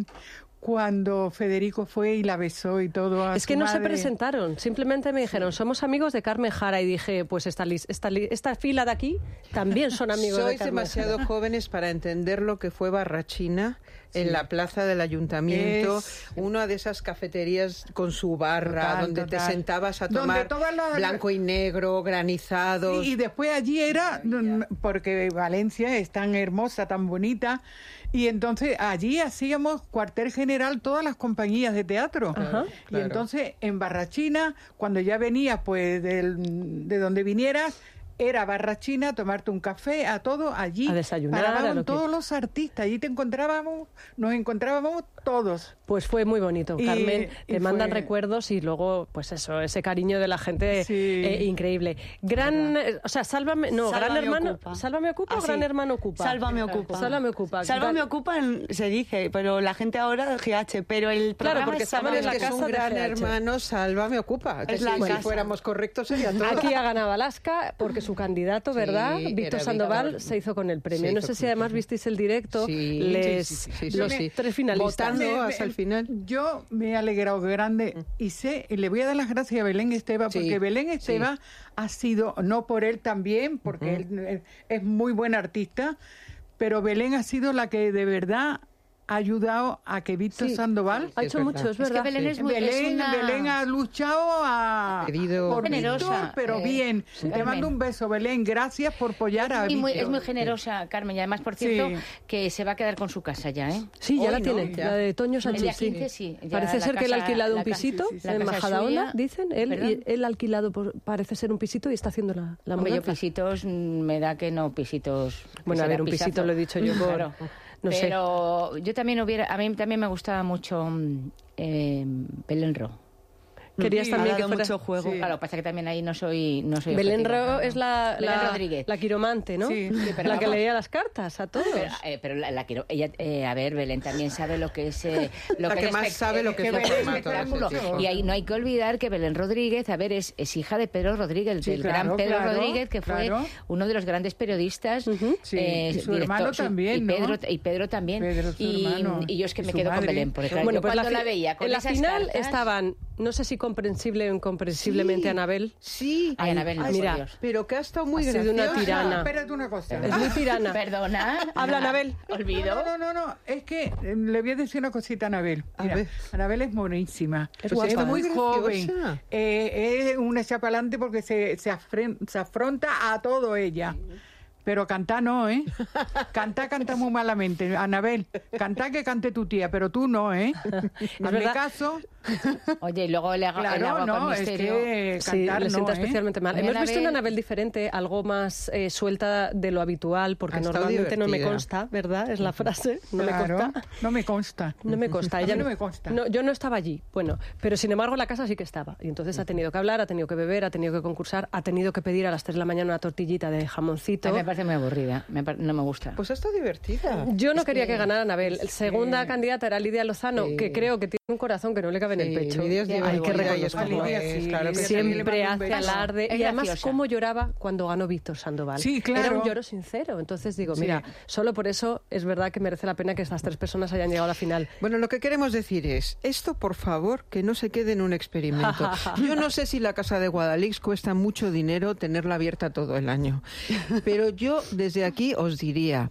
F: cuando Federico fue y la besó y todo a
D: Es
F: su
D: que no se
F: madre.
D: presentaron, simplemente me dijeron, somos amigos de Carmen Jara, y dije, pues esta, lis- esta, li- esta fila de aquí también son amigos de
E: Sois
D: Carmen
E: demasiado
D: Jara.
E: jóvenes para entender lo que fue Barrachina en la plaza del ayuntamiento,
F: Es-
E: una de esas cafeterías con su barra,
F: Total,
E: donde te
F: total.
E: sentabas a
F: Donde
E: tomar
F: todas las-
E: blanco y negro, granizados.
F: Sí, y después allí era, mm, porque Valencia es tan hermosa, tan bonita, y entonces allí hacíamos cuartel general todas las compañías de teatro.
D: Ajá.
F: Y
E: Claro.
F: entonces en Barrachina, cuando ya venías pues del- de donde vinieras, era Barrachina, tomarte un café, a todo allí.
D: A desayunar,
F: paraban
D: a lo que-
F: todos los artistas, allí te encontrábamos, nos encontrábamos todos.
D: Pues fue muy bonito,
F: Y-
D: Carmen.
F: y
D: Te mandan
F: fue-
D: recuerdos y luego, pues eso, ese cariño de la gente
F: Sí.
D: eh, increíble. Gran, eh, o sea, Sálvame, no, Gran
H: Sálvame
D: Hermano,
H: Ocupa.
D: ¿Sálvame Ocupa o
H: Ah, sí.
D: Gran Hermano Ocupa?
H: Sálvame Ocupa.
D: Sálvame Ocupa.
H: Sálvame
D: Gran-
H: Ocupa en- se dice, pero la gente ahora G H, pero el
D: Claro,
H: programa
D: porque
H: es
D: estaban
H: Sálvame
D: en la
E: que es
D: casa
E: un
D: de
E: gran
D: G H.
E: hermano, Salva me ocupa.
H: Es
E: Si-
H: la
E: si
H: casa.
E: fuéramos correctos sería todo.
D: Aquí ha ganado Alaska porque su candidato,
E: Sí,
D: ¿verdad?
E: era
D: Víctor
E: Víctor.
D: Sandoval se hizo con el premio.
E: Se
D: No
E: hizo
D: sé si
E: con el
D: además
E: premio.
D: visteis el directo,
E: Sí,
D: les,
E: sí, sí, sí, sí,
D: los
E: sí.
D: tres finalistas.
E: Votando
F: Me-
E: hasta
F: me-
E: el final.
F: Yo me he alegrado grande y sé, y le voy a dar las gracias a Belén Esteban,
E: Sí,
F: porque Belén
E: sí.
F: Esteban ha sido, no por él también, porque él eh, es muy buen artista, pero Belén ha sido la que de verdad ha ayudado a que Víctor
D: Sí.
F: Sandoval...
D: Ha
E: es
D: hecho
E: verdad.
D: mucho, es
G: Es que
D: verdad.
G: Belén es muy es
F: Belén,
G: una-
F: Belén ha luchado a,
E: Querido.
F: por
G: Generosa,
F: Víctor, pero
G: eh,
F: bien.
G: sí.
F: Te mando un beso, Belén. Gracias por apoyar a
G: Y muy-
F: Víctor.
G: es muy generosa, Carmen, y además, por cierto,
F: Sí.
G: que se va a quedar con su casa ya, ¿eh?
D: Sí, ya
E: Hoy
D: la
E: no,
D: tiene,
E: ya.
D: la de Toño
G: El
D: Sánchez.
G: día
D: sí.
G: quince, sí. ya
D: Parece
G: la
D: ser que él ha
G: casa-
D: alquilado
G: la
D: un
G: casa-
D: pisito
G: la
D: en
G: casa
D: Majadahonda,
G: suya.
D: dicen. Él,
G: ¿Perdón?
D: y él ha alquilado, por- parece ser un pisito y está haciendo la, la
G: Hombre, yo
D: mudanza.
G: pisitos, mm, me da que no, pisitos... que
D: Bueno, a
G: será
D: ver, un pisito
G: pisazo.
D: lo he dicho yo por...
G: Claro.
D: No sé.
G: Pero yo también hubiera... A mí también me gustaba mucho mm, eh, Belén Ro.
D: Querías
F: Sí,
D: también
H: ha
D: que
H: dado
D: fuera...
H: mucho juego.
F: Sí.
G: Claro, pasa que también ahí no soy... No soy
D: Belén
G: objetiva.
D: Ro es la,
G: Belén
D: la,
G: Rodríguez.
D: la quiromante, ¿no?
F: Sí. Sí,
G: pero
D: la que
G: vamos.
D: leía las cartas a todos.
G: Pero, eh, pero la, la quiero... Ella, eh, a ver, Belén también sabe lo que es... eh, lo
E: La que
G: es
E: más
G: espect-
E: sabe lo que
F: es
G: lo
F: el
G: es
F: formato de ese
G: espectáculo.
F: tipo.
G: Y ahí no hay que olvidar que Belén Rodríguez, a ver, es, es hija de Pedro Rodríguez,
F: Sí,
G: del
F: claro,
G: gran Pedro
F: claro,
G: Rodríguez, que fue
F: claro.
G: uno de los grandes periodistas.
F: Sí, y su hermano
G: su-
F: también,
G: y
F: ¿no?
G: Pedro, y Pedro también.
F: Pedro, su
G: y,
F: hermano,
G: y yo es que
F: y
G: me
F: su
G: quedo con
F: madre.
G: Belén, porque claro,
D: Bueno,
G: yo
D: pues la,
G: cuando la,
D: fi-
G: veía con
D: en la
G: esas
D: final
G: cartas-
D: estaban, no sé si comprensible o incomprensiblemente, Anabel.
E: Sí.
G: Ay, Anabel,
E: Ay,
D: mira,
G: por Dios.
E: pero que ha estado muy
D: Ha sido una
E: graciosa.
D: tirana.
F: Espérate una cosa.
D: Es muy tirana.
G: Perdona.
D: Habla, Anabel.
G: Olvido.
F: No, no, no, no, es que eh, le voy a decir una cosita a Anabel.
E: A
F: Mira,
E: ver.
F: Anabel es buenísima.
D: Es
F: Pues
D: guapa,
F: es muy
E: muy
F: joven.
E: graciosa.
F: Eh, es una chapalante porque se, se, afren- se afronta a todo ella. Pero cantar no, ¿eh? Cantar, canta muy malamente. Anabel, cantar que cante tu tía, pero tú no, ¿eh? Hazme
D: verdad.
F: caso.
G: Oye, y luego le hago el
F: Claro,
G: agua
F: no,
G: con
F: es
G: misterio.
F: que
D: Sí,
F: cantar
D: le
F: no,
D: sienta
F: ¿eh?
D: especialmente mal.
G: A mí
D: Hemos visto una
G: Anabel-
D: Anabel diferente, algo más eh, suelta de lo habitual, porque
E: Ha estado
D: normalmente no me
E: divertida.
D: consta, ¿verdad? Es la frase, no me
F: Claro,
D: consta.
F: no me consta.
D: No me consta.
F: A mí
D: Ella
F: no me consta.
D: No, yo no estaba allí, bueno, pero sin embargo la casa sí que estaba. Y entonces ha tenido que hablar, ha tenido que beber, ha tenido que concursar, ha tenido que pedir a las tres de la mañana una tortillita de
G: A
D: jamoncito.
G: mí me parece muy aburrida, me par- no me gusta.
E: Pues ha estado divertida.
D: Yo no quería que ganara Anabel. Segunda candidata era Lidia Lozano,
E: Sí.
D: que creo que tiene un corazón que no le cabe en el
E: Sí,
D: pecho.
E: Lidia es
D: Hay que
E: divertida y es
D: reconocerlo.
E: como
F: Lidia
E: es,
F: sí,
E: claro que
F: Lidia
E: sí.
F: también le
D: Siempre
F: mando un
D: hace
F: beso.
D: alarde.
G: Es
D: Y además,
G: graciosa.
D: cómo lloraba cuando ganó Víctor Sandoval.
F: Sí,
D: Era
F: claro.
D: un lloro sincero. Entonces digo,
F: Sí.
D: mira, solo por eso es verdad que merece la pena que estas tres personas hayan llegado a la final.
E: Bueno, lo que queremos decir es, esto por favor que no se quede en un experimento. Yo no sé si la casa de Guadalix cuesta mucho dinero tenerla abierta todo el año, pero yo desde aquí os diría,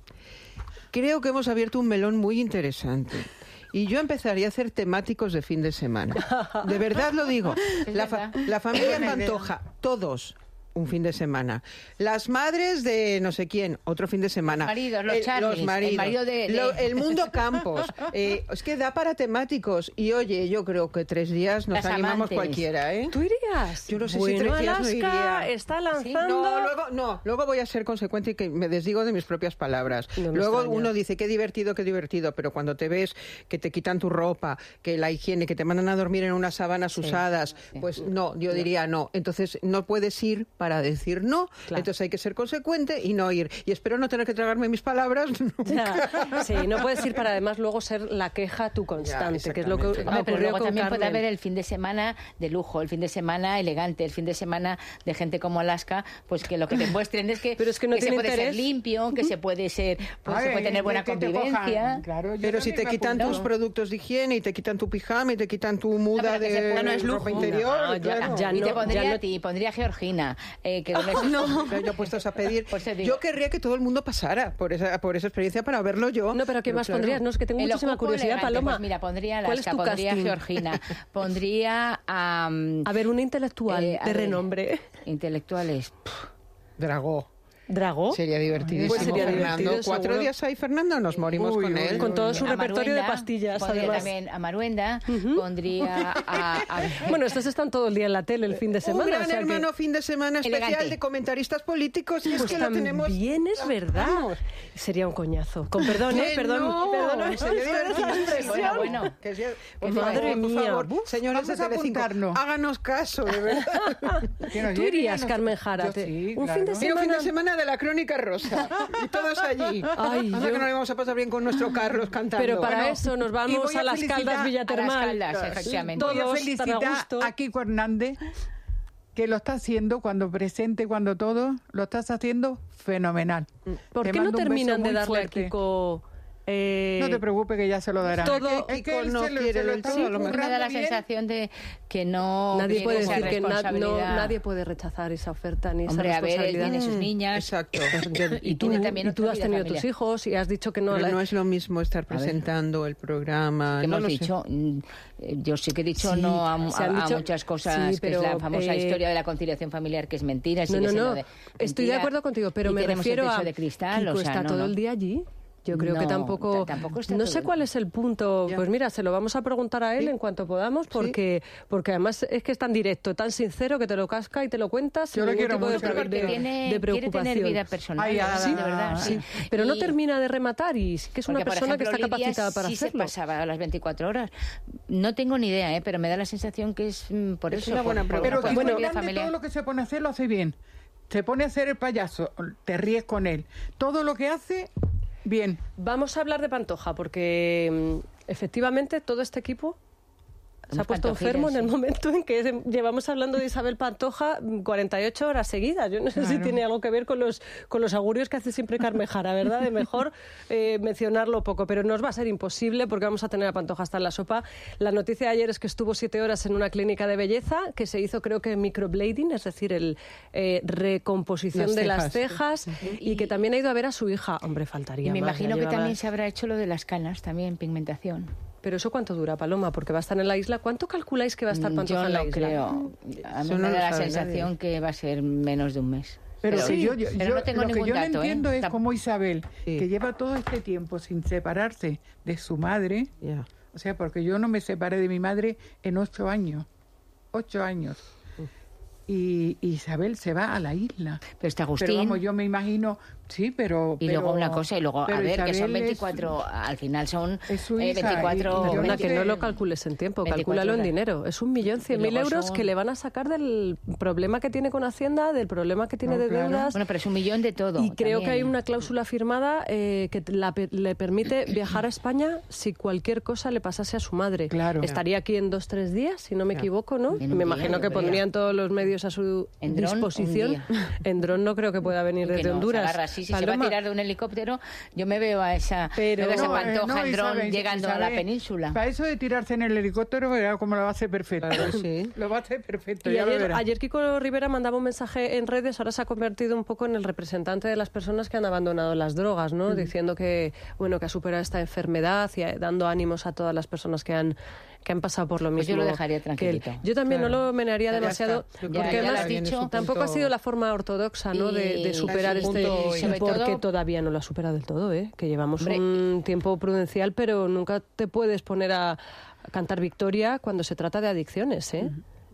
E: creo que hemos abierto un melón muy interesante. Y yo empezaría a hacer temáticos de fin de semana. De verdad lo digo.
G: Es
E: La, fa-
G: verdad.
E: la familia Pantoja, todos un fin de semana. Las madres de no sé quién, otro fin de semana.
G: Los maridos, los
E: El-
G: Charlies, el
E: maridos.
G: marido de- de-
E: Lo- el mundo Campos. Eh, es que da para temáticos. Y oye, yo creo que tres días nos
G: Las
E: animamos
G: amantes.
E: cualquiera, ¿eh?
D: ¿Tú irías?
E: Yo no sé si
D: bueno,
E: tres días no
D: Alaska
E: iría.
D: está lanzando...
E: No, luego, no, luego voy a ser consecuente y que me desdigo de mis propias palabras.
D: No me
E: luego
D: extraña.
E: uno dice, qué divertido, qué divertido, pero cuando te ves que te quitan tu ropa, que la higiene, que te mandan a dormir en unas sábanas usadas, pues no, yo diría no. Entonces no puedes ir para para decir no,
D: Claro.
E: entonces hay que ser consecuente y no ir. Y espero no tener que tragarme mis palabras nunca.
D: Ya, sí, no puedes ir para además luego ser la queja tu constante, que es lo que
E: exactamente.
D: ha
G: Hombre, pero
D: ocurrido
G: luego
D: con
G: también puede
D: Carmen.
G: haber el fin de semana de lujo, el fin de semana elegante, el fin de semana de gente como Alaska, pues que lo que te muestren es que,
D: Pero es que no
G: se
D: tiene
G: puede
D: interés.
G: ser limpio, que se puede ser, pues, se
F: Ay,
G: puede tener buena
F: que te cojan.
G: convivencia.
F: Claro, yo
E: Pero si
F: también
E: te
F: me
E: quitan
F: apunto.
E: tus productos de higiene y te quitan tu pijama y te quitan tu muda
G: pero que se
E: de
G: pueda, no es
E: ropa
G: lujo.
E: interior,
D: No, ya-
E: claro.
D: ya
G: y te
D: no,
G: pondría
D: ya
G: a
D: no.
G: ti, pondría a Georgina, eh, que con eso-
E: Pero yo puestos a pedir.
G: Pues te digo.
E: Yo querría que todo el mundo pasara por esa por esa experiencia para verlo yo.
D: No, pero ¿qué más
E: claro.
D: pondrías? No, es que tengo
G: El
D: muchísima
G: ocupo
D: curiosidad,
G: elegante,
D: Paloma.
G: pues mira, pondría a
D: ¿Cuál es
G: Alaska,
D: tu
G: pondría a
D: casting?
G: Georgina, pondría a... mm,
D: A ver, un intelectual
G: eh, a
D: de
G: ver,
D: renombre.
G: intelectuales.
E: Dragó.
D: ¿Dragó?
E: Sería divertidísimo,
D: Pues sería
E: Fernando.
D: divertido,
E: Cuatro
D: seguro.
E: días ahí, Fernando, nos morimos
F: Uy,
E: con
F: uy,
E: él.
F: uy.
D: Con todo su
G: A
D: repertorio de
G: Maruenda,
D: pastillas,
G: pondría
D: además.
G: también a Maruenda, pondría a... a-
D: Bueno, estos están todo el día en la tele el fin de semana.
E: Un gran
D: o sea que-
E: hermano fin de semana especial
G: Elegante.
E: de comentaristas políticos y es
D: Pues
E: que lo tenemos.
D: también es verdad.
E: Vamos.
D: Sería un coñazo. Con perdón, ¿eh?
E: Que
D: Perdón,
E: no,
D: perdón.
E: sería divertidísimo.
G: Bueno, bueno.
E: Que sea- por
D: Madre
E: favor, por
D: mía.
E: favor,
F: Uf,
E: señores
F: vamos
E: de
F: a
E: Telecinco,
F: apuntarnos.
E: háganos caso, de verdad.
F: Que nos
D: Tú
F: lleven
D: irías,
F: a nos-
D: Carmen Jara.
F: Yo
D: te-
F: sí,
D: un
F: claro.
D: fin de
E: Sí, un fin
D: semana.
E: de semana de la Crónica Rosa. Y todos allí.
D: Ay,
E: Anda
D: yo-
E: que no le vamos a pasar bien con nuestro Carlos cantando.
D: Pero para
E: Bueno,
D: eso nos
F: y
D: vamos
F: voy a
D: a las
F: felicitar
D: Caldas
F: a
D: Villa
G: las
D: Termal.
G: Caldas, efectivamente.
F: Voy a
D: Todos tan a
F: felicitar
D: gusto.
F: a Kiko Hernández, que lo está haciendo cuando presente, cuando todo, lo estás haciendo fenomenal.
D: ¿Por
F: Te
D: qué no
F: mando un beso
D: terminan de
F: muy
D: darle a
F: fuerte.
D: Kiko... eh,
F: No te preocupes que ya se lo dará.
D: todo-
F: es que
E: Kiko
F: él
E: no
F: se lo,
E: quiere
F: se lo
E: del
F: está
E: todo, a lo mejor.
G: Me da
F: currando
G: la
F: bien.
G: sensación de que no
D: Nadie
G: tiene
D: puede
G: esa
D: decir que na- no,
G: responsabilidad.
D: nadie puede rechazar esa oferta ni
G: Hombre,
D: esa
G: a ver, él
D: responsabilidad.
G: tiene sus niñas.
E: Exacto.
D: Y tú,
G: tiene también
D: y tú
G: otra
D: has
G: vida
D: tenido
G: familiar.
D: tus hijos y has dicho que no...
E: Pero
D: la-
E: no es lo mismo estar presentando el programa.
G: Que
E: no
G: hemos
E: lo sé.
G: dicho, mm, eh, yo sí que he dicho
D: Sí,
G: no a,
D: se han
G: a- a
D: dicho-
G: muchas cosas,
D: sí,
G: que es
D: pero,
G: la famosa
D: eh,
G: historia de la conciliación familiar, que es mentira.
D: No,
G: sigue
D: no,
G: siendo
D: no.
G: de-
D: Estoy de
G: mentira,
D: acuerdo contigo, pero
G: y
D: me
G: tenemos
D: refiero
G: el techo
D: a
G: de cristal,
D: Kiko
G: o sea,
D: está
G: no,
D: todo
G: no.
D: el día allí. Yo creo que
G: No,
D: tampoco,
G: ta- tampoco está
D: no
G: todo
D: sé
G: el-
D: cuál es el punto.
E: Ya.
D: Pues mira, se lo vamos a preguntar a él
E: Sí.
D: en cuanto podamos, porque porque además es que es tan directo, tan sincero que te lo casca y te lo cuentas sin
F: Yo lo
D: ningún
F: quiero
D: tipo de,
F: mucho,
D: pre-
F: lo
G: porque
D: de-
G: tiene,
D: de
G: quiere
D: preocupación.
G: tener vida personal,
F: Ay,
G: de
F: ah,
G: verdad,
F: sí.
G: de verdad, sí.
D: Pero no
G: Y-
D: termina de rematar y sí que es una
G: porque, por
D: persona que
G: ejemplo,
D: está
G: Lidia
D: capacitada para
G: sí
D: hacerlo.
G: se pasaba a las veinticuatro horas. No tengo ni idea, ¿eh? Pero me da la sensación que es mm, por
E: Es
G: eso.
E: una
G: por-
E: buena
G: por-
E: pregunta.
F: Pero
G: por-
F: Kiko
G: por
D: bueno,
G: vida
F: Hernández,
G: familiar.
F: todo lo que se pone a hacer lo hace bien. Se pone a hacer el payaso, te ríes con él. Todo lo que hace, bien.
D: Vamos a hablar de Pantoja, porque mm, efectivamente todo este equipo se ha
G: Somos
D: puesto
G: pantojiles,
D: enfermo en el
G: sí.
D: momento en que se- llevamos hablando de Isabel Pantoja mm, cuarenta y ocho horas seguidas. Yo no sé si
F: Claro.
D: tiene algo que ver con los, con los augurios que hace siempre Carmen Jara, ¿verdad? De mejor eh, mencionarlo poco, pero nos va a ser imposible porque vamos a tener a Pantoja hasta en la sopa. La noticia de ayer es que estuvo siete horas en una clínica de belleza, que se hizo creo que microblading, es decir, el eh, recomposición
E: Las
D: de las
E: cejas.
D: cejas, y que también ha ido a ver a su hija. Hombre, faltaría
G: Y me
D: más,
G: imagino
D: ya
G: que
D: llevaba-
G: también se habrá hecho lo de las canas, también pigmentación.
D: Pero ¿eso cuánto dura, Paloma? Porque va a estar en la isla. ¿Cuánto calculáis que va a estar
G: Mm,
D: Pantoja
G: Yo
D: en la
G: no
D: isla?
G: creo. A mí
E: Eso no
G: me
E: lo
G: da la
E: sabe
G: sensación
E: nadie.
G: que va a ser menos de un mes.
F: Pero, sí, yo, yo-
G: pero
F: yo-
G: no tengo
F: lo que
G: ningún
F: yo no
G: dato, ¿eh?
F: entiendo es
G: Tam-
F: cómo Isabel,
E: Sí.
F: que lleva todo este tiempo sin separarse de su madre,
E: Ya.
F: o sea, porque yo no me separé de mi madre en ocho años, ocho años. Y Isabel se va a la isla.
G: Pero está Agustín.
F: Pero vamos, yo me imagino, sí, pero...
G: Y
F: pero-
G: luego una cosa, y luego, a
F: pero
G: ver, que son
F: Isabel es-
G: veinticuatro, al final son
F: es su
G: eh,
F: hija,
G: veinticuatro...
F: y- y yo
D: Perdona,
F: no
D: que
F: sé.
D: no lo calcules en tiempo,
G: veinticuatro
D: calcúlalo en
G: horas.
D: dinero. Es un millón cien
G: Y
D: mil
G: luego
D: euros
G: son-
D: que le van a sacar del problema que tiene con Hacienda, del problema que tiene
F: No,
D: de
F: claro.
D: deudas.
G: Bueno, pero es un millón de todo.
D: Y creo que
G: también.
D: hay una cláusula firmada eh, que la pe- le permite viajar a España si cualquier cosa le pasase a su madre.
F: Claro.
D: Estaría aquí en dos, tres días, si no me
E: Ya.
D: equivoco, ¿no?
G: En un
D: Me
G: día,
D: imagino
G: yo
D: que
G: creo.
D: pondrían todos los medios a su
G: En dron, un
D: disposición.
G: día.
D: En dron no creo que pueda venir
G: Que
D: desde
G: no,
D: Honduras.
G: se agarra así, si se va a
D: Paloma,
G: tirar de un helicóptero, yo me veo a esa,
D: Pero-
G: me veo a esa
D: No,
F: eh,
G: Pantoja
F: no,
G: en dron
F: Isabel,
G: llegando a
F: Isabel,
G: la península.
F: Para eso de tirarse en el helicóptero, verá cómo lo va a hacer perfecto.
E: Claro, sí.
F: Lo va a hacer perfecto,
D: Y
F: ya lo
D: ayer,
F: verá.
D: ayer Kiko Rivera mandaba un mensaje en redes, ahora se ha convertido un poco en el representante de las personas que han abandonado las drogas, ¿no? Diciendo que, bueno, que ha superado esta enfermedad y eh, dando ánimos a todas las personas que han que han pasado por lo mismo.
G: Pues yo lo dejaría
D: que él.
G: tranquilito.
D: Yo también
F: Claro.
D: no lo menearía
F: Ya
D: demasiado,
F: está. Yo
D: porque
G: creo que ya lo
D: además
G: has dicho.
D: tampoco ha sido la forma ortodoxa, ¿no? De, de
G: Y-
D: superar
E: Es un
D: este
E: punto-
D: y
G: sobre
D: porque
G: todo-
D: todavía no lo ha superado del todo, ¿eh? Que llevamos
G: Hombre.
D: un tiempo prudencial, pero nunca te puedes poner a, a cantar victoria cuando se trata de adicciones, ¿eh?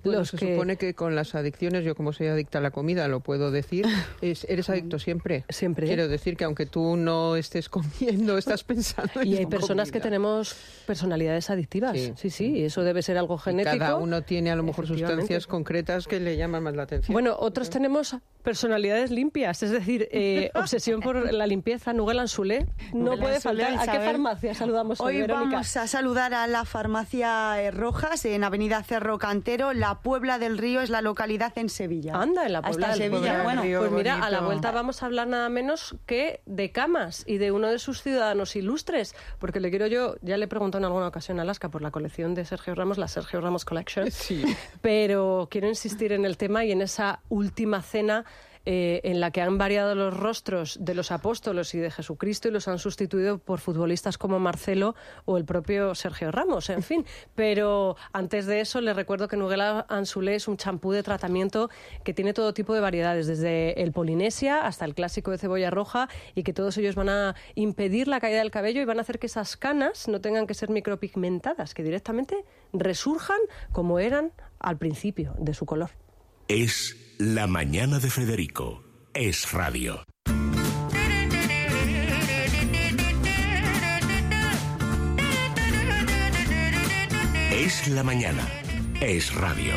E: Bueno,
D: los
E: se
D: que...
E: supone que con las adicciones, yo como soy adicta a la comida, lo puedo decir, es, eres adicto siempre.
D: Siempre.
E: Quiero decir que aunque tú no estés comiendo, estás pensando en
D: Y hay
E: tu
D: personas que
E: comida.
D: tenemos personalidades adictivas. Sí, sí, sí, y eso debe ser algo
E: Y
D: genético.
E: cada uno tiene a lo mejor
D: Efectivamente.
E: sustancias concretas que le llaman más la atención.
D: Bueno, otros tenemos personalidades limpias, es decir, eh, obsesión por la limpieza. Nugel Anzulé no
H: Nugel
D: puede
H: Anzulé,
D: faltar. ¿A qué
H: Isabel?
D: farmacia saludamos hoy,
H: Hoy
D: Verónica?
H: vamos a saludar a la farmacia eh, Rojas en Avenida Cerro Cantero. La Puebla del Río es la localidad en Sevilla.
D: Anda, en la Puebla
H: Hasta
D: del
H: Sevilla,
D: Río.
H: bueno.
F: Río
D: Pues mira, a la
F: bonito.
D: vuelta vamos a hablar nada menos que de camas y de uno de sus ciudadanos ilustres, porque le quiero yo, ya le pregunto en alguna ocasión a Alaska por la colección de Sergio Ramos, la Sergio Ramos Collection,
E: Sí.
D: pero quiero insistir en el tema y en esa última cena eh, en la que han variado los rostros de los apóstolos y de Jesucristo y los han sustituido por futbolistas como Marcelo o el propio Sergio Ramos, en fin. Pero antes de eso, les recuerdo que Nugel Anzulé es un champú de tratamiento que tiene todo tipo de variedades, desde el Polinesia hasta el clásico de cebolla roja, y que todos ellos van a impedir la caída del cabello y van a hacer que esas canas no tengan que ser micropigmentadas, que directamente resurjan como eran al principio de su color.
B: Es La Mañana de Federico. Es radio. Es la mañana. Es radio.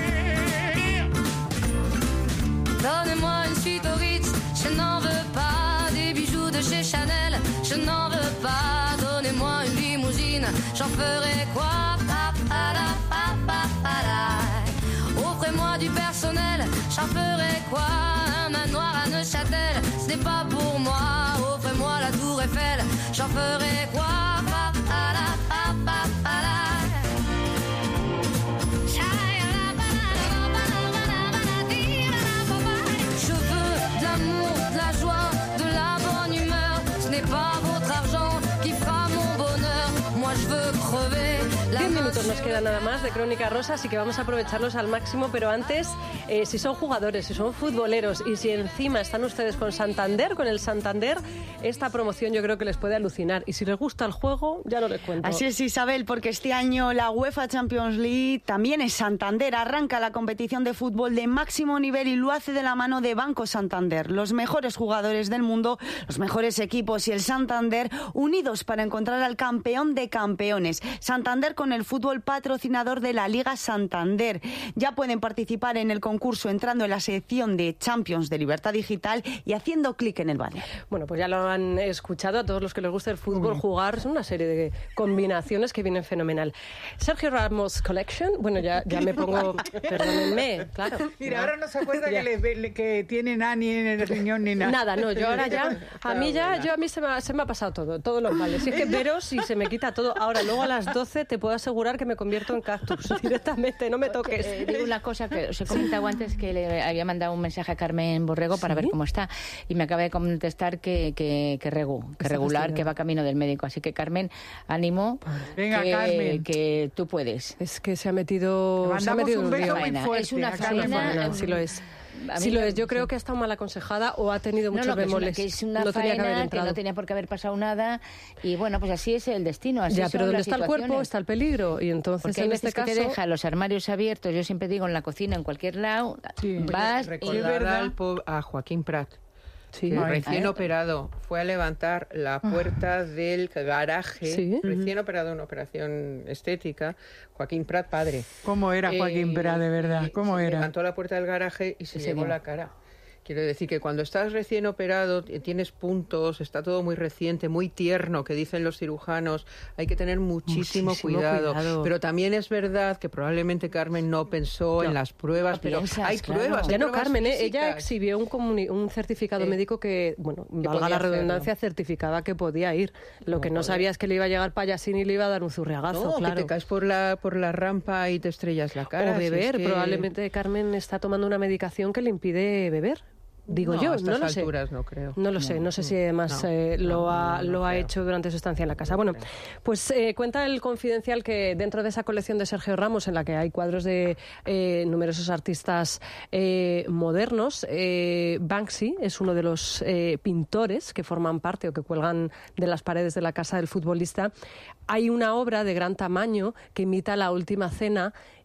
A: Donnez-moi une suite au Ritz, je n'en veux pas. Des bijoux de chez Chanel, je n'en veux pas. Donnez-moi une limousine, j'en ferai quoi? Pa, pa, la, pa, pa, pa, la. Offrez-moi du personnel, j'en ferai quoi? Un manoir à Neuchâtel, ce n'est pas pour moi. Offrez-moi la tour Eiffel, j'en ferai quoi? Pa, pa, la, pa, pa, pa, la. Je veux de l'amour, de la joie, de la bonne humeur. Ce n'est pas votre argent qui fera mon bonheur. Moi je veux crever la
D: Diez
A: main
D: minutos nos
A: sur
D: queda
A: le
D: nada más de Crónica Rosa, así que vamos a aprovecharlos al máximo, pero antes, eh, si son jugadores, si son futboleros y si encima están ustedes con Santander, con el Santander, esta promoción yo creo que les puede alucinar. Y si les gusta el juego, ya no les cuento.
H: Así es, Isabel, porque este año la UEFA Champions League también es Santander. Arranca la competición de fútbol de máximo nivel y lo hace de la mano de Banco Santander. Los mejores jugadores del mundo, los mejores equipos y el Santander unidos para encontrar al campeón de campeones. Santander con el fútbol patrocinador de la Liga Santander. Ya pueden participar en el concurso entrando en la sección de Champions de Libertad Digital y haciendo clic en el banner.
D: Bueno, pues ya lo han escuchado, a todos los que les gusta el fútbol jugar, son una serie de combinaciones que vienen fenomenal. Sergio Ramos Collection, bueno, ya, ya me pongo, perdónenme, claro.
F: Mira, ahora no se acuerda
D: Ya.
F: que, le, le- que tiene Nani en el riñón ni nada.
D: Nada, no, yo ahora ya, a mí ya, yo a mí se me, ha- se me ha pasado todo, todos los males. Si es que veros y se me quita todo. Ahora, luego a las doce te puedo asegurar que me convierto en cactus directamente, no me toques.
G: Eh, digo una cosa que os he comentado antes, que le había mandado un mensaje a Carmen Borrego para ver cómo está, y me acaba de contestar que, que, que, regu, que
D: Está
G: regular,
D: fastidiada.
G: que va camino del médico. Así que, Carmen, ánimo,
F: Venga,
G: que,
F: Carmen.
G: que tú puedes.
D: Es que se ha metido,
F: Le
D: se ha
F: mandamos
D: metido
F: un
D: un
F: beso
D: lío.
F: muy
G: Faena,
F: fuerte
G: es una
F: a Carmen
G: faena,
F: Borrego.
D: Sí lo es.
G: A mí
D: Sí lo
G: la-
D: es. Yo creo que ha estado mal aconsejada o ha tenido
G: No,
D: muchos
G: no, que es una,
D: bemoles.
G: que es una
D: no tenía que haber
G: faena, que,
D: entrado.
G: no tenía por qué haber pasado nada, y bueno, pues así es el destino. Así
D: Ya,
G: son
D: pero donde
G: las
D: está el cuerpo
G: situaciones.
D: está el peligro, y entonces
G: Porque hay
D: en
G: veces
D: este
G: que
D: caso
G: te deja los armarios abiertos, yo siempre digo en la cocina, en cualquier lado,
F: Sí.
G: vas y...
E: Recordar
F: verdad.
E: al po- a Joaquín Prat,
D: sí.
E: que
F: Ay.
E: recién
G: Ay.
E: operado fue a levantar la puerta del garaje,
D: Sí.
E: recién operado en una operación estética, Joaquín Prat, padre.
F: ¿Cómo era Joaquín
E: Eh,
F: Prat, de verdad?
E: y
F: ¿Cómo
E: se
F: era?
E: Levantó la puerta del garaje y se
G: Sí,
E: llevó
G: señor.
E: la cara. Quiero decir que cuando estás recién operado, t- tienes puntos, está todo muy reciente, muy tierno, que dicen los cirujanos, hay que tener muchísimo,
D: Muchísimo
E: cuidado.
D: cuidado.
E: Pero también es verdad que probablemente Carmen no pensó en las pruebas,
G: No
E: pero
G: piensas,
E: hay
G: claro.
E: pruebas. hay
D: Ya no,
E: pruebas
D: Carmen, ¿eh? ella
E: físicas.
D: exhibió un, comuni- un certificado
E: Eh,
D: médico que, bueno, valga
E: podía
D: la
E: hacerlo.
D: redundancia, certificaba que podía ir. Lo
E: No,
D: que no
E: joder.
D: sabía es que le iba a llegar payasín y le iba a dar un zurriagazo,
E: No,
D: claro.
E: que te caes por la, por la rampa y te estrellas la cara.
D: o
E: si es
D: beber,
E: que-
D: probablemente Carmen está tomando una medicación que le impide beber. Digo
E: No,
D: yo,
E: a
D: no
E: estas
D: lo sé.
E: alturas no creo.
D: No lo sé, no sé si además
E: no,
D: eh, lo,
E: no,
D: ha,
E: no, no
D: lo ha
E: creo.
D: hecho durante su estancia en la casa. Bueno, pues eh, cuenta el Confidencial que dentro de esa colección de Sergio Ramos, en la que hay cuadros de eh, numerosos artistas eh, modernos, eh, Banksy es uno de los eh, pintores que forman parte o que cuelgan de las paredes de la casa del futbolista. Hay una obra de gran tamaño que imita La Última Cena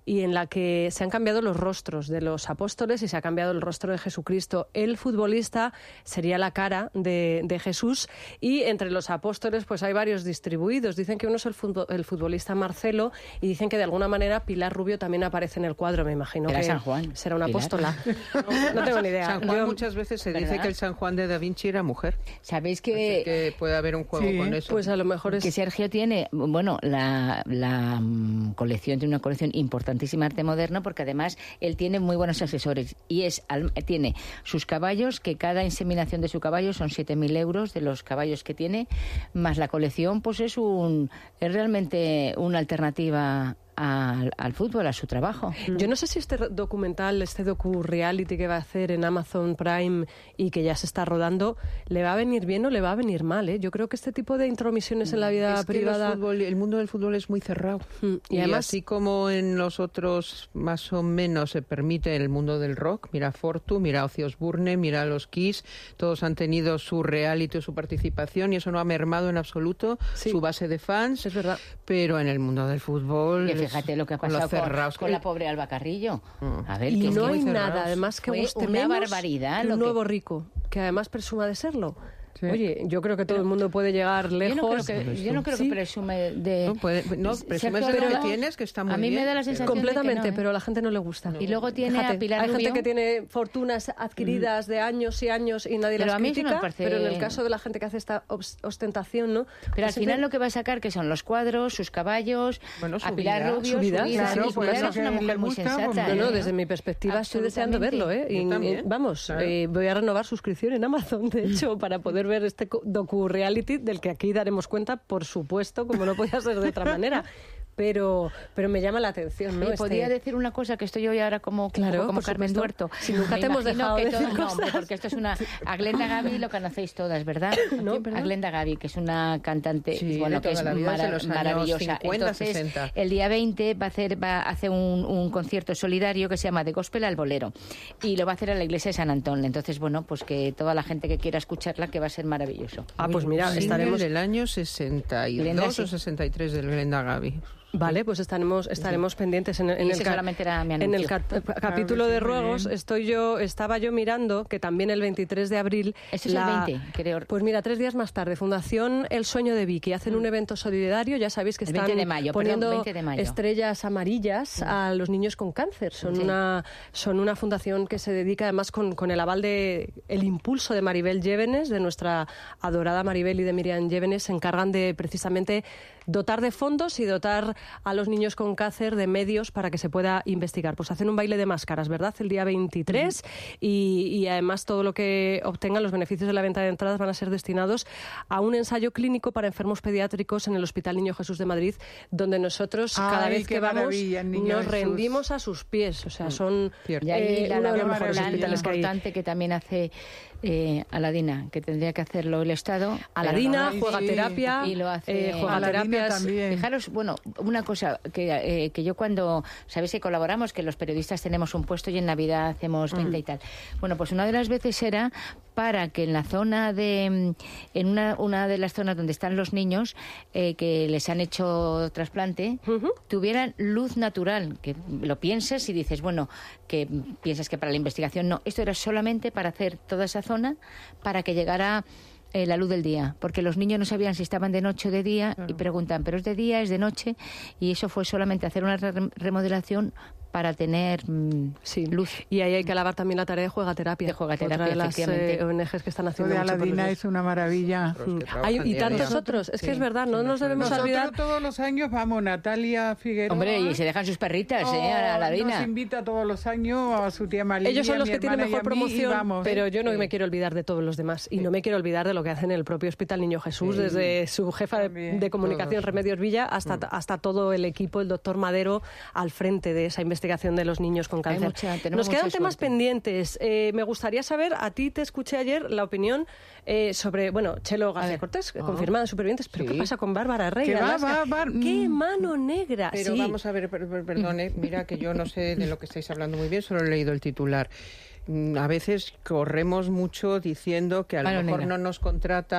D: y en la que se han cambiado los rostros de los apóstoles y se ha cambiado el rostro de Jesucristo. El futbolista sería la cara de, de Jesús y entre los apóstoles pues hay varios distribuidos. Dicen que uno es el, futbol, el futbolista Marcelo y dicen que de alguna manera Pilar Rubio también aparece en el cuadro, me imagino.
G: Era
D: que
G: San Juan.
D: Será una
G: Pilar.
D: apóstola. No, no tengo ni idea.
E: San Juan
D: Yo-
E: muchas veces se
G: ¿verdad?
E: dice que el San Juan de Da Vinci era mujer.
G: ¿Sabéis
E: Así
G: que,
E: que puede haber un juego
F: Sí.
E: con eso.
D: Pues a lo mejor es...
G: que Sergio tiene, bueno, la, la mm, colección, tiene una colección importantísima de arte moderno, porque además él tiene muy buenos asesores y es al- tiene sus caballos, que cada inseminación de su caballo son siete mil euros de los caballos que tiene, más la colección, pues es un es realmente una alternativa al, al fútbol, a su trabajo.
D: Yo no sé si este documental, este docu-reality que va a hacer en Amazon Prime y que ya se está rodando, le va a venir bien o le va a venir mal, ¿eh? Yo creo que este tipo de intromisiones en la vida
E: Es que los
D: privada...
E: fútbol- el mundo del fútbol es muy cerrado.
D: Mm, y
E: Y,
D: además-
E: así como en los otros más o menos se permite el mundo del rock, mira Fortu, mira Ozzy Osbourne, mira los Kiss, todos han tenido su reality o su participación y eso no ha mermado en absoluto
D: Sí.
E: su base de fans.
D: Es verdad.
E: Pero en el mundo del fútbol...
G: Y
E: es-
G: fíjate lo que ha
E: con los
G: pasado con,
E: cerrados
G: con
E: que-
G: la pobre Alba Carrillo. A ver,
D: Y
G: que es
D: no
G: que
D: hay
E: muy
D: nada,
E: cerrados.
D: además, que
G: Fue
D: guste
G: una
D: menos
G: barbaridad
D: que
G: lo
D: un
G: que-
D: nuevo rico, que además presuma de serlo.
F: Sí.
D: Oye, yo creo que todo el mundo puede llegar
G: Yo
D: lejos.
G: no creo que, yo no creo
D: Sí,
G: que presume de...
E: No, puede- no,
G: Sergio
E: presumes de lo que
G: Ramos,
E: tienes, que está muy
G: a mí me
E: bien,
G: da la
E: pero-
G: sensación
D: completamente,
G: de que no, ¿eh?
D: pero a la gente no le gusta.
G: Y luego tiene
D: Fíjate,
G: a Pilar
D: hay
G: Rubio.
D: gente que tiene fortunas adquiridas de años y años y nadie
G: Pero
D: las
G: a mí eso no me
D: critica,
G: parece-
D: pero en el caso de la gente que hace esta obs- ostentación, ¿no?
G: Pero
D: Pues
G: al final lo que va a sacar que son los cuadros, sus caballos,
E: Bueno, su
G: a Pilar
E: vida,
G: Rubio,
D: su vida,
F: claro,
G: sí,
F: pues
G: Pilar
F: lo
G: es una
F: que
G: mujer
F: le
G: muy
F: gusta,
G: sensata.
F: pues,
D: No, no,
G: ¿eh?
D: desde mi perspectiva estoy deseando verlo, ¿eh?
E: Yo
D: Y,
E: también,
D: y, vamos,
E: claro.
D: eh, voy a renovar suscripción en Amazon, de hecho, para poder ver este co- docu-reality del que aquí daremos cuenta, por supuesto, como no podía ser de otra manera. Pero, pero me llama la atención, ¿no?
G: Oye,
D: Este-
G: podía decir una cosa que estoy yo hoy ahora como,
D: Claro,
G: como
D: por
G: Carmen
D: supuesto.
G: Duerto.
D: Si nunca
G: Me
D: te hemos
G: imagino
D: dejado
G: que
D: decir
G: todo- no, hombre,
D: cosas.
G: porque esto es una... A Glenda Gaby lo conocéis todas, ¿verdad?
D: No, ¿verdad?
G: A Glenda Gaby, que es una cantante
E: Sí,
G: bueno,
E: de
G: que
E: toda
G: es
E: la vida,
G: mara-
E: de los años
G: maravillosa.
E: cincuenta,
G: Entonces,
E: sesenta.
G: el día veinte va a hacer, va a hacer un, un concierto solidario que se llama De Gospel al Bolero y lo va a hacer a la iglesia de San Antón. Entonces, bueno, pues que toda la gente que quiera escucharla, que va a ser maravilloso.
D: Ah, pues mira,
E: Single
D: estaremos...
E: del año sesenta y dos
G: Glenda, sí.
E: o sesenta y tres del Glenda Gaby.
D: Vale, pues estaremos estaremos pendientes en, en
G: Y
D: el
G: ese
D: ca-
G: solamente era mi
D: en el
G: anuncio.
D: ca- capítulo de
F: sí, muy
D: ruegos.
F: bien.
D: Estoy yo estaba yo mirando que también el veintitrés de abril
G: Ese es el veinte, creo.
D: Pues mira, tres días más tarde, Fundación El Sueño de Vicky hacen un evento solidario. Ya sabéis que
G: El
D: están
G: veinte de mayo, perdón,
D: poniendo
G: veinte de mayo.
D: estrellas amarillas a los niños con cáncer. Son
G: Sí.
D: una son una fundación que se dedica además con, con el aval de el impulso de Maribel Llévenes, de nuestra adorada Maribel y de Miriam Llévenes, se encargan de precisamente dotar de fondos y dotar a los niños con cáncer de medios para que se pueda investigar. Pues hacen un baile de máscaras, ¿verdad? El día veintitrés y, y además todo lo que obtengan, los beneficios de la venta de entradas van a ser destinados a un ensayo clínico para enfermos pediátricos en el Hospital Niño Jesús de Madrid, donde nosotros cada
F: Ay,
D: vez
F: qué
D: que vamos
F: maravilla, el Niño
D: nos
F: Jesús.
D: rendimos a sus pies. O sea, son
E: Cierto.
G: Y ahí
D: eh,
G: la
D: uno de
G: labor
D: los mejores
G: tan
D: hospitales que hay.
G: importante que también hace eh, Aladina, que tendría que hacerlo el Estado. pero
D: Aladina,
G: no.
D: juega
F: sí.
D: terapia,
G: Y lo hace-
D: eh, juega
F: Aladina
D: terapias.
F: también.
G: Fijaros, bueno, una cosa que, eh, que yo cuando, sabéis que colaboramos, que los periodistas tenemos un puesto y en Navidad hacemos venta y tal. Bueno, pues una de las veces era para que en la zona de, mm, en una, una de las zonas donde están los niños eh, que les han hecho trasplante, tuvieran luz natural, que lo piensas y dices, bueno, que piensas que para la investigación no, esto era solamente para hacer toda esa zona para que llegara eh, la luz del día, porque los niños no sabían si estaban de noche o de día y preguntan, ¿pero es de día, es de noche? Y eso fue solamente hacer una re- remodelación para tener mm,
D: Sí.
G: luz.
D: Y ahí hay que alabar también la tarea de Juegaterapia.
G: De Juegaterapia,
D: otra de las
G: efectivamente.
D: eh, O N Ges que están
F: Lo
D: haciendo
F: de
D: mucho por los
F: Aladina
D: niños.
F: es una maravilla.
E: Los que
D: Hay,
E: trabajan
D: y tantos
E: diario.
D: otros. Es que
G: Sí.
D: es verdad, no nos debemos
F: Nosotros
D: olvidar.
F: todos los años vamos, Natalia Figueroa.
G: Hombre, y se dejan sus perritas, ¿eh? A la
F: Oh,
G: Aladina.
F: Nos invita todos los años a su tía María.
D: Ellos son los
F: mi
D: que tienen
F: hermana y
D: mejor
F: a mí, y
D: promoción,
F: vamos.
D: pero yo no
F: Sí.
D: me quiero olvidar de todos los demás. Y no me quiero olvidar de lo que hacen en el propio Hospital Niño Jesús, desde su jefa de,
F: También.
D: de comunicación,
E: Todos.
D: Remedios Villa, hasta, hasta todo el equipo, el doctor Madero, al frente de esa investigación de los niños con
G: Hay
D: cáncer.
G: mucha- tenemos
D: Nos quedan
G: mucha
D: temas
G: suerte.
D: pendientes. Eh, me gustaría saber, a ti te escuché ayer la opinión eh, sobre, bueno, Chelo García
G: ver.
D: Cortés, confirmada en Supervivientes, pero
E: Sí.
D: ¿qué pasa con Bárbara Rey?
F: Que
D: de
F: va,
D: Alaska?
F: va, va,
D: ¡Qué
F: mm.
D: mano negra!
E: Pero
D: Sí.
E: vamos a ver, per- per- perdone, mira que yo no sé de lo que estáis hablando muy bien, solo he leído el titular. Mm, A veces corremos mucho diciendo que a lo
G: Mano
E: mejor
G: negra.
E: no nos contratan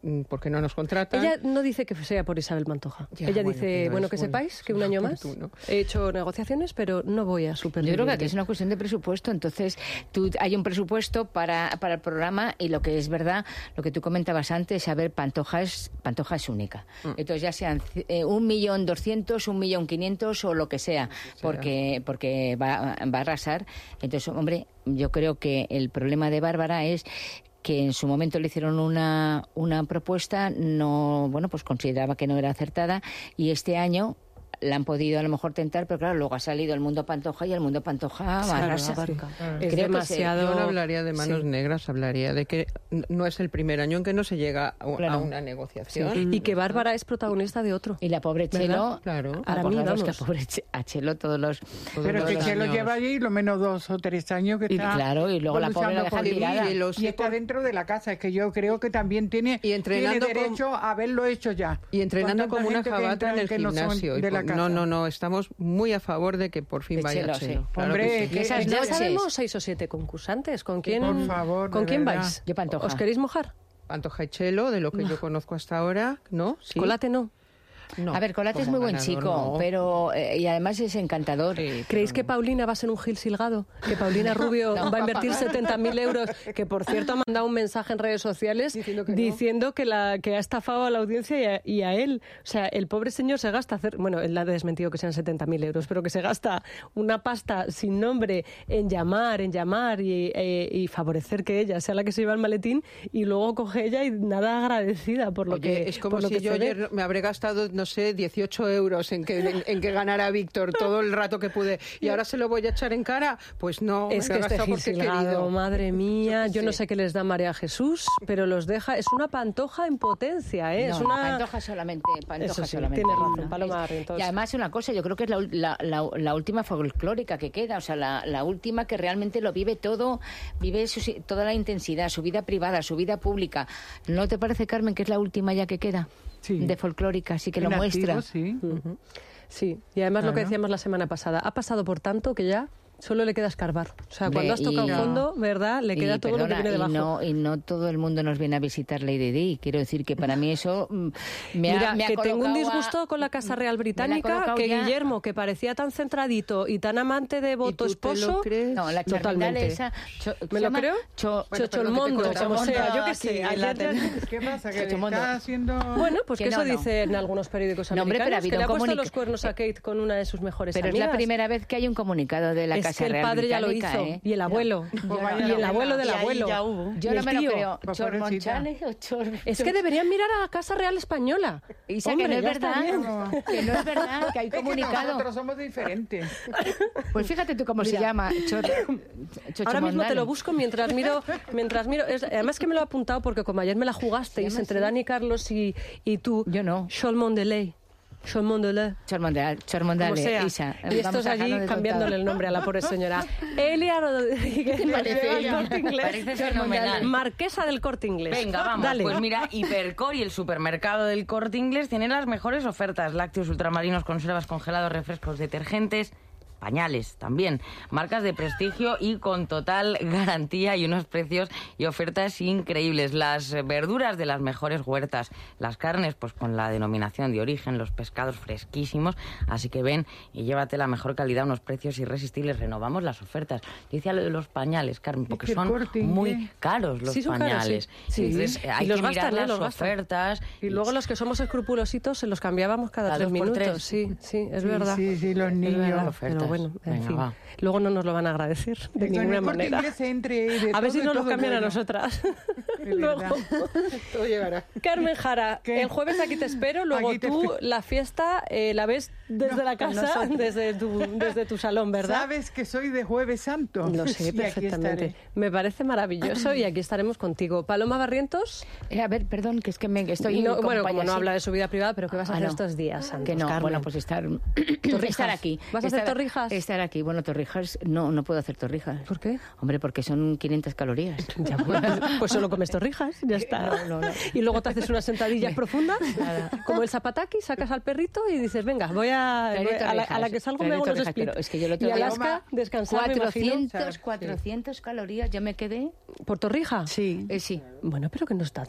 E: ¿por qué no nos contratan?
D: Ella no dice que sea por Isabel Pantoja.
E: Ya,
D: Ella
E: bueno,
D: dice,
E: pero
D: bueno,
E: es
D: que
E: muy-
D: sepáis que
E: es
D: un año más
E: oportuno.
D: he hecho negociaciones, pero no voy a superar.
G: Yo creo que aquí es una cuestión de presupuesto. Entonces, tú, hay un presupuesto para, para el programa y lo que es verdad, lo que tú comentabas antes, a ver, Pantoja es, Pantoja es única. Entonces, ya sean eh, un millón doscientos, un millón quinientos o lo que sea, porque, porque va, va a arrasar. Entonces, hombre, yo creo que el problema de Bárbara es que en su momento le hicieron una, una propuesta, no, bueno, pues consideraba que no era acertada, y este año la han podido a lo mejor tentar, pero claro, luego ha salido el mundo Pantoja y el mundo Pantoja va a
D: Claro,
G: arrasar.
D: abarca.
G: Creo
D: Es
G: que se-
D: demasiado...
E: Yo no hablaría de manos
D: Sí.
E: negras, hablaría de que n- no es el primer año en que no se llega a,
G: Claro.
E: a una
D: Sí.
E: negociación.
D: Y que Bárbara es protagonista de otro.
G: Y la pobre Chelo,
D: ¿Verdad?
E: Claro.
D: Para mí,
G: acordaros que
D: vamos.
G: a pobre Che- a Chelo todos los...
F: Pero
G: todos
F: que
G: los
F: se lo
G: años-
F: lleva allí lo menos dos o tres años que
G: Y
F: está.
G: claro, y luego la pobre la
F: luchando
G: dejan
F: por vivir
G: tirada.
F: y los- Y está dentro de la casa. Es que yo creo que también tiene,
E: Y entrenando
F: tiene derecho a haberlo hecho ya.
E: Y entrenando
F: Con tanta
E: como una
F: gente que
E: jabata
F: entra
E: en el
F: que no son
E: gimnasio. Y
F: de la
E: por-
F: casa.
E: no, no, no, estamos muy a favor de que por fin
G: De
E: vaya
G: Chelo,
E: Chelo.
G: sí.
E: Claro
F: Hombre,
E: que sí.
F: que-
G: Y esas
D: Ya
G: noches-
D: sabemos seis o siete concursantes. ¿Con quién,
F: por favor,
D: ¿con
F: de
D: quién
F: verdad.
D: vais?
G: Yo Pantoja.
D: ¿Os queréis mojar?
E: Pantoja y Chelo, de lo que yo conozco hasta ahora, ¿no? Sí.
D: Colate no.
E: No,
G: A ver, Colate es
E: como
G: muy buen
E: ganador,
G: chico,
E: no.
G: pero eh, y además es encantador.
E: Sí,
D: ¿Creéis que Paulina va a ser un Gil Silgado? ¿Que Paulina Rubio va a invertir setenta mil euros? Que, por cierto, ha mandado un mensaje en redes sociales
E: Diciendo que no.
D: diciendo que, la, que ha estafado a la audiencia y a, y a él. O sea, el pobre señor se gasta... Hacer, bueno, él ha desmentido que sean setenta mil euros, pero que se gasta una pasta sin nombre en llamar, en llamar y, eh, y favorecer que ella sea la que se lleva el maletín, y luego coge ella y nada agradecida por lo
E: Oye,
D: que
E: es como
D: por lo
E: si
D: que
E: yo
D: cede.
E: ayer me habré gastado, no sé, dieciocho euros en que, en, en que ganara Víctor todo el rato que pude y ahora se lo voy a echar en cara. Pues no,
D: Es
E: me
D: que
E: lo he
D: este
E: gastado
D: Gil
E: porque he
D: Silgado,
E: querido.
D: madre mía,
E: Yo qué
D: yo no
E: sé.
D: sé qué les da María Jesús, pero los deja, es una Pantoja en potencia, ¿eh?
G: No,
D: es una...
G: Pantoja solamente, Pantoja
D: Eso sí,
G: solamente.
D: tienes razón,
G: No,
D: Paloma
G: es-
D: Barrientos.
G: Y además una cosa, yo creo que es la, ul- la, la- la última folclórica que queda, o sea, la, la última que realmente lo vive todo, vive su- toda la intensidad, su vida privada, su vida pública. ¿No te parece, Carmen, que es la última ya que queda?
F: Sí.
G: De folclórica, así que
F: En
G: lo muestra.
F: activo, sí.
D: Ujú. Sí, y además lo que
F: Claro.
D: decíamos la semana pasada, ha pasado por tanto que ya solo le queda escarbar. O sea,
G: Hombre,
D: cuando has tocado
G: y-
D: fondo, ¿verdad? Le queda
G: Y,
D: todo lo que
G: perdona,
D: viene
G: y
D: debajo.
G: no, y no todo el mundo nos viene a visitar Lady Di. Quiero decir que para mí eso mm, me ha,
D: Mira,
G: me ha
D: que tengo un
G: colocado a-
D: disgusto con la Casa Real
G: me la ha
D: Británica,
G: colocado
D: que
G: ya-
D: Guillermo, que parecía tan centradito y tan amante de voto
E: tú te lo
D: esposo,
E: crees?
G: No, la charmindal
D: totalmente.
G: esa... cho-
D: ¿Me
G: se
D: lo
G: llama
D: creo?
G: Cho-
E: Bueno,
D: Chocholmondo,
E: pero lo que te
D: como
E: consta
D: sea, yo qué
E: aquí
D: sé.
E: en
D: Ayer
E: la
D: ya-
E: tele.
F: ¿Qué pasa? Que le
G: Chochomondo.
F: está haciendo...
D: Bueno, pues que,
G: Que no,
D: eso
G: no.
D: dicen algunos periódicos
G: No, hombre, pero ha
D: americanos, que
G: habido
D: le ha
G: un
D: puesto
G: comunica-
D: los cuernos a Kate con una de sus mejores
G: Pero es
D: amigas.
G: la primera vez que hay un comunicado de la
D: Es
G: Casa
D: que el
G: Real
D: padre ya lo
G: Británica,
D: hizo,
G: ¿eh?
D: y el abuelo,
F: Pues vaya
D: y el
F: novela.
D: abuelo del
J: Y ahí
D: abuelo.
J: ya hubo.
G: Yo
D: y
G: no
D: el
G: me lo
D: tío.
G: creo.
F: Pues
G: Chormonchales o Chor...
D: Es que deberían mirar a la Casa Real Española.
G: Isa,
D: Hombre,
G: que no es
D: ya está
G: verdad,
D: bien.
G: que no es verdad, que hay
F: Es que
G: comunicado.
F: nosotros somos diferentes.
G: Pues fíjate tú cómo se
D: Mira.
G: llama. Chor...
D: Ahora mismo te lo
G: Chochomondale.
D: busco mientras miro, mientras miro. Es- además que me lo he apuntado porque como ayer me la jugasteis
G: ¿Se llama
D: entre
G: así?
D: Dani Carlos y, y tú.
G: Yo no.
D: Cholmondeley. Cholmondeley.
G: Chormondale,
D: Como
G: Chormondale,
D: sea.
G: Isa.
D: Y estos
G: Vamos a
D: allí
G: dejarnos de
D: cambiándole
G: tontadas.
D: el nombre a la pobre señora. Elia Rodríguez.
J: Parece
D: del
J: ella.
D: Corte Inglés.
J: Parece fenomenal.
D: Marquesa del Corte Inglés.
J: Venga, vamos.
D: Dale.
J: Pues mira, Hipercor y el supermercado del Corte Inglés tienen las mejores ofertas. Lácteos, ultramarinos, conservas, congelados, refrescos, detergentes, pañales también. Marcas de prestigio y con total garantía y unos precios y ofertas increíbles. Las verduras de las mejores huertas. Las carnes, pues con la denominación de origen. Los pescados fresquísimos. Así que ven y llévate la mejor calidad, unos precios irresistibles. Renovamos las ofertas. Yo decía lo de los pañales, Carmen, porque
F: que el
J: son
F: Corte
J: muy
F: Inglés.
J: caros los
D: Sí, son caros,
J: pañales.
D: sí. Sí.
J: Entonces,
D: Y
J: hay
D: los
J: que mirar
D: gastan, ¿eh?
J: las
D: Los gastan.
J: ofertas.
D: Y luego los que somos escrupulositos se los cambiábamos cada,
J: Cada
D: tres
J: dos por
D: minutos.
J: tres.
D: Sí, sí, es
F: Sí,
D: verdad.
F: sí, sí, los
D: Es
F: niños.
D: verdad,
J: Ofertas.
D: pero bueno, en
J: Venga,
D: fin.
J: va.
D: Luego no nos lo van a agradecer de
F: Con
D: ninguna
F: el Corte
D: manera.
F: Inglés entre de
D: A ver
F: todo
D: si
F: y
D: nos lo
F: todo
D: cambian a
F: bueno.
D: nosotras.
F: De
D: Luego,
F: verdad.
E: Todo llegará.
D: Carmen Jara,
F: ¿Qué?
D: el jueves aquí te espero, luego
F: Aquí te
D: tú
F: espero.
D: la fiesta eh, la ves desde
F: No,
D: la
F: con
D: casa,
F: nosotros.
D: desde tu, desde tu salón, ¿verdad?
F: Sabes que soy de Jueves Santo.
D: Lo sé
F: Y aquí
D: perfectamente.
F: estaré.
D: Me parece maravilloso y aquí estaremos contigo. Paloma Barrientos,
G: Eh, a ver, perdón, que es que me que estoy
D: no,
G: como
D: bueno, como no
G: payasita.
D: habla de su vida privada, pero ¿qué vas a
G: Ah,
D: hacer
G: no.
D: estos días, Santos,
G: Que no,
D: Carmen?
G: bueno, pues estar, estar aquí.
D: ¿Vas a hacer
G: Estar-
D: torrijas?
G: Estar aquí. Bueno, torrijas, no, no puedo hacer torrijas.
D: ¿Por qué?
G: Hombre, porque son quinientas calorías.
D: Ya, pues, pues solo comes torrijas, ya está.
G: No, no, no.
D: Y luego te haces unas sentadillas profundas,
G: Nada.
D: como el zapataki, sacas al perrito y dices, venga, voy a,
G: Traeré
D: voy a, la, a la que
G: torrijas,
D: salgo me
G: traeré
D: hago unos
G: torrijas,
D: split.
G: pero es que yo el otro
D: y
G: día-
D: Alaska, descansar, me imagino.
G: cuatrocientos, cuatrocientos calorías, yo me quedé.
D: ¿Por torrija?
G: Sí. Eh, sí.
D: Bueno, pero que no es tanto.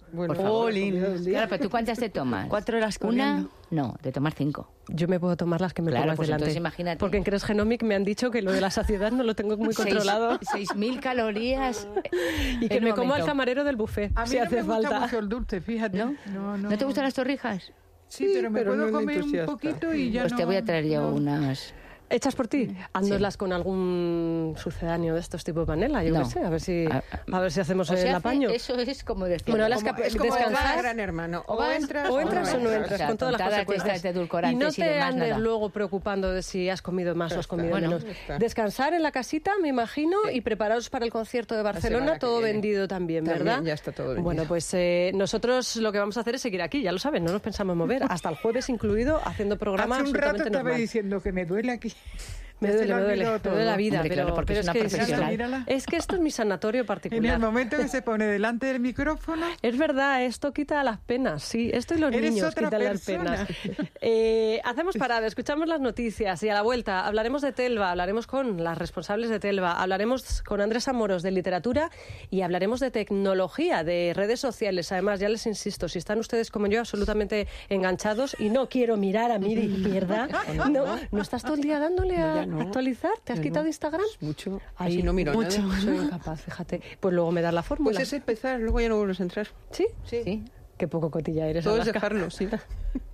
E: Bueno,
G: Por favor.
E: jolín.
G: Claro, pero ¿tú cuántas te tomas?
H: Cuatro horas
G: ¿Una?
H: corriendo.
G: No, de tomar cinco.
D: Yo me puedo tomar las que me
G: Claro,
D: pongas
G: pues
D: delante.
G: entonces imagínate.
D: Porque en Cres Genomic me han dicho que lo de la saciedad no lo tengo muy controlado.
G: Seis mil calorías.
D: Y que
G: en
D: me
G: un
D: como al
G: momento.
D: camarero del buffet,
F: A mí
D: si
F: no
D: hace
F: me gusta
D: falta.
F: mucho el dulce, fíjate.
G: ¿No?
F: No, no.
G: ¿No te gustan las torrijas?
F: Sí, pero me
E: pero
F: puedo
E: no me
F: comer un
E: entusiasta.
F: poquito y ya
G: Pues
F: no...
G: te voy a traer yo
F: no.
G: unas...
D: ¿Echas por ti? Haznoslas con algún sucedáneo de estos tipos de panela, yo
G: No.
D: qué sé, a ver si,
G: A-
D: a ver si hacemos
G: O
D: el
G: sea,
D: apaño.
G: eso es como decir...
D: Bueno, las
E: Como-
D: cap-
E: es como
D: descansar,
E: el Gran Hermano. O,
G: vas-
E: entras
D: o entras o no entras,
G: O sea,
D: con todas las
G: tontadas de
D: consecuencias.
G: estas de edulcorantes
D: y no
G: y
D: te
G: demás,
D: andes
G: nada.
D: luego preocupando de si has comido más o has comido
G: Bueno,
D: menos.
E: ya está.
D: Descansar en la casita, me imagino, y prepararos para el concierto de
E: semana
D: Barcelona,
E: que
D: todo
E: viene.
D: vendido también,
E: También,
D: ¿verdad?
E: ya está todo vendido.
D: Bueno, pues eh, nosotros lo que vamos a hacer es seguir aquí, ya lo saben, no nos pensamos mover, hasta el jueves incluido, haciendo programa
F: Hace un rato
D: absolutamente
F: estaba
D: normal.
F: diciendo que me duele aquí.
D: Me
F: Ya se
D: duele,
F: le
D: me
F: ha
D: duele,
F: olvidado
D: me duele
F: todo.
D: la vida,
G: Hombre,
D: pero,
G: claro, porque
D: pero
G: es
D: es,
G: una
D: que
G: profesional.
D: esto,
F: Mírala.
D: es que esto es mi sanatorio
F: En el
D: particular.
F: momento que se pone delante del micrófono,
D: Es verdad, esto quita las penas, sí, esto y los
F: Eres
D: niños
F: otra
D: quitan
F: persona.
D: las penas. Eh, hacemos parada, escuchamos las noticias y a la vuelta hablaremos de Telva, hablaremos con las responsables de Telva, hablaremos con Andrés Amoros de literatura y hablaremos de tecnología, de redes sociales. Además, ya les insisto, si están ustedes como yo absolutamente enganchados y no quiero mirar a mi izquierda, no, no estás todo el día dándole a
E: ya no.
D: actualizar, ¿te has
E: Ya
D: quitado
E: no.
D: Instagram?
E: Mucho.
D: Ay,
E: Así no miro
D: mucho.
E: nada.
D: Soy incapaz, fíjate. Pues luego me das la fórmula.
E: Pues es empezar, luego ya no vuelves a entrar.
D: ¿Sí?
E: Sí.
D: Qué poco cotilla eres.
E: Todo es
D: Alaska.
E: dejarlo, sí.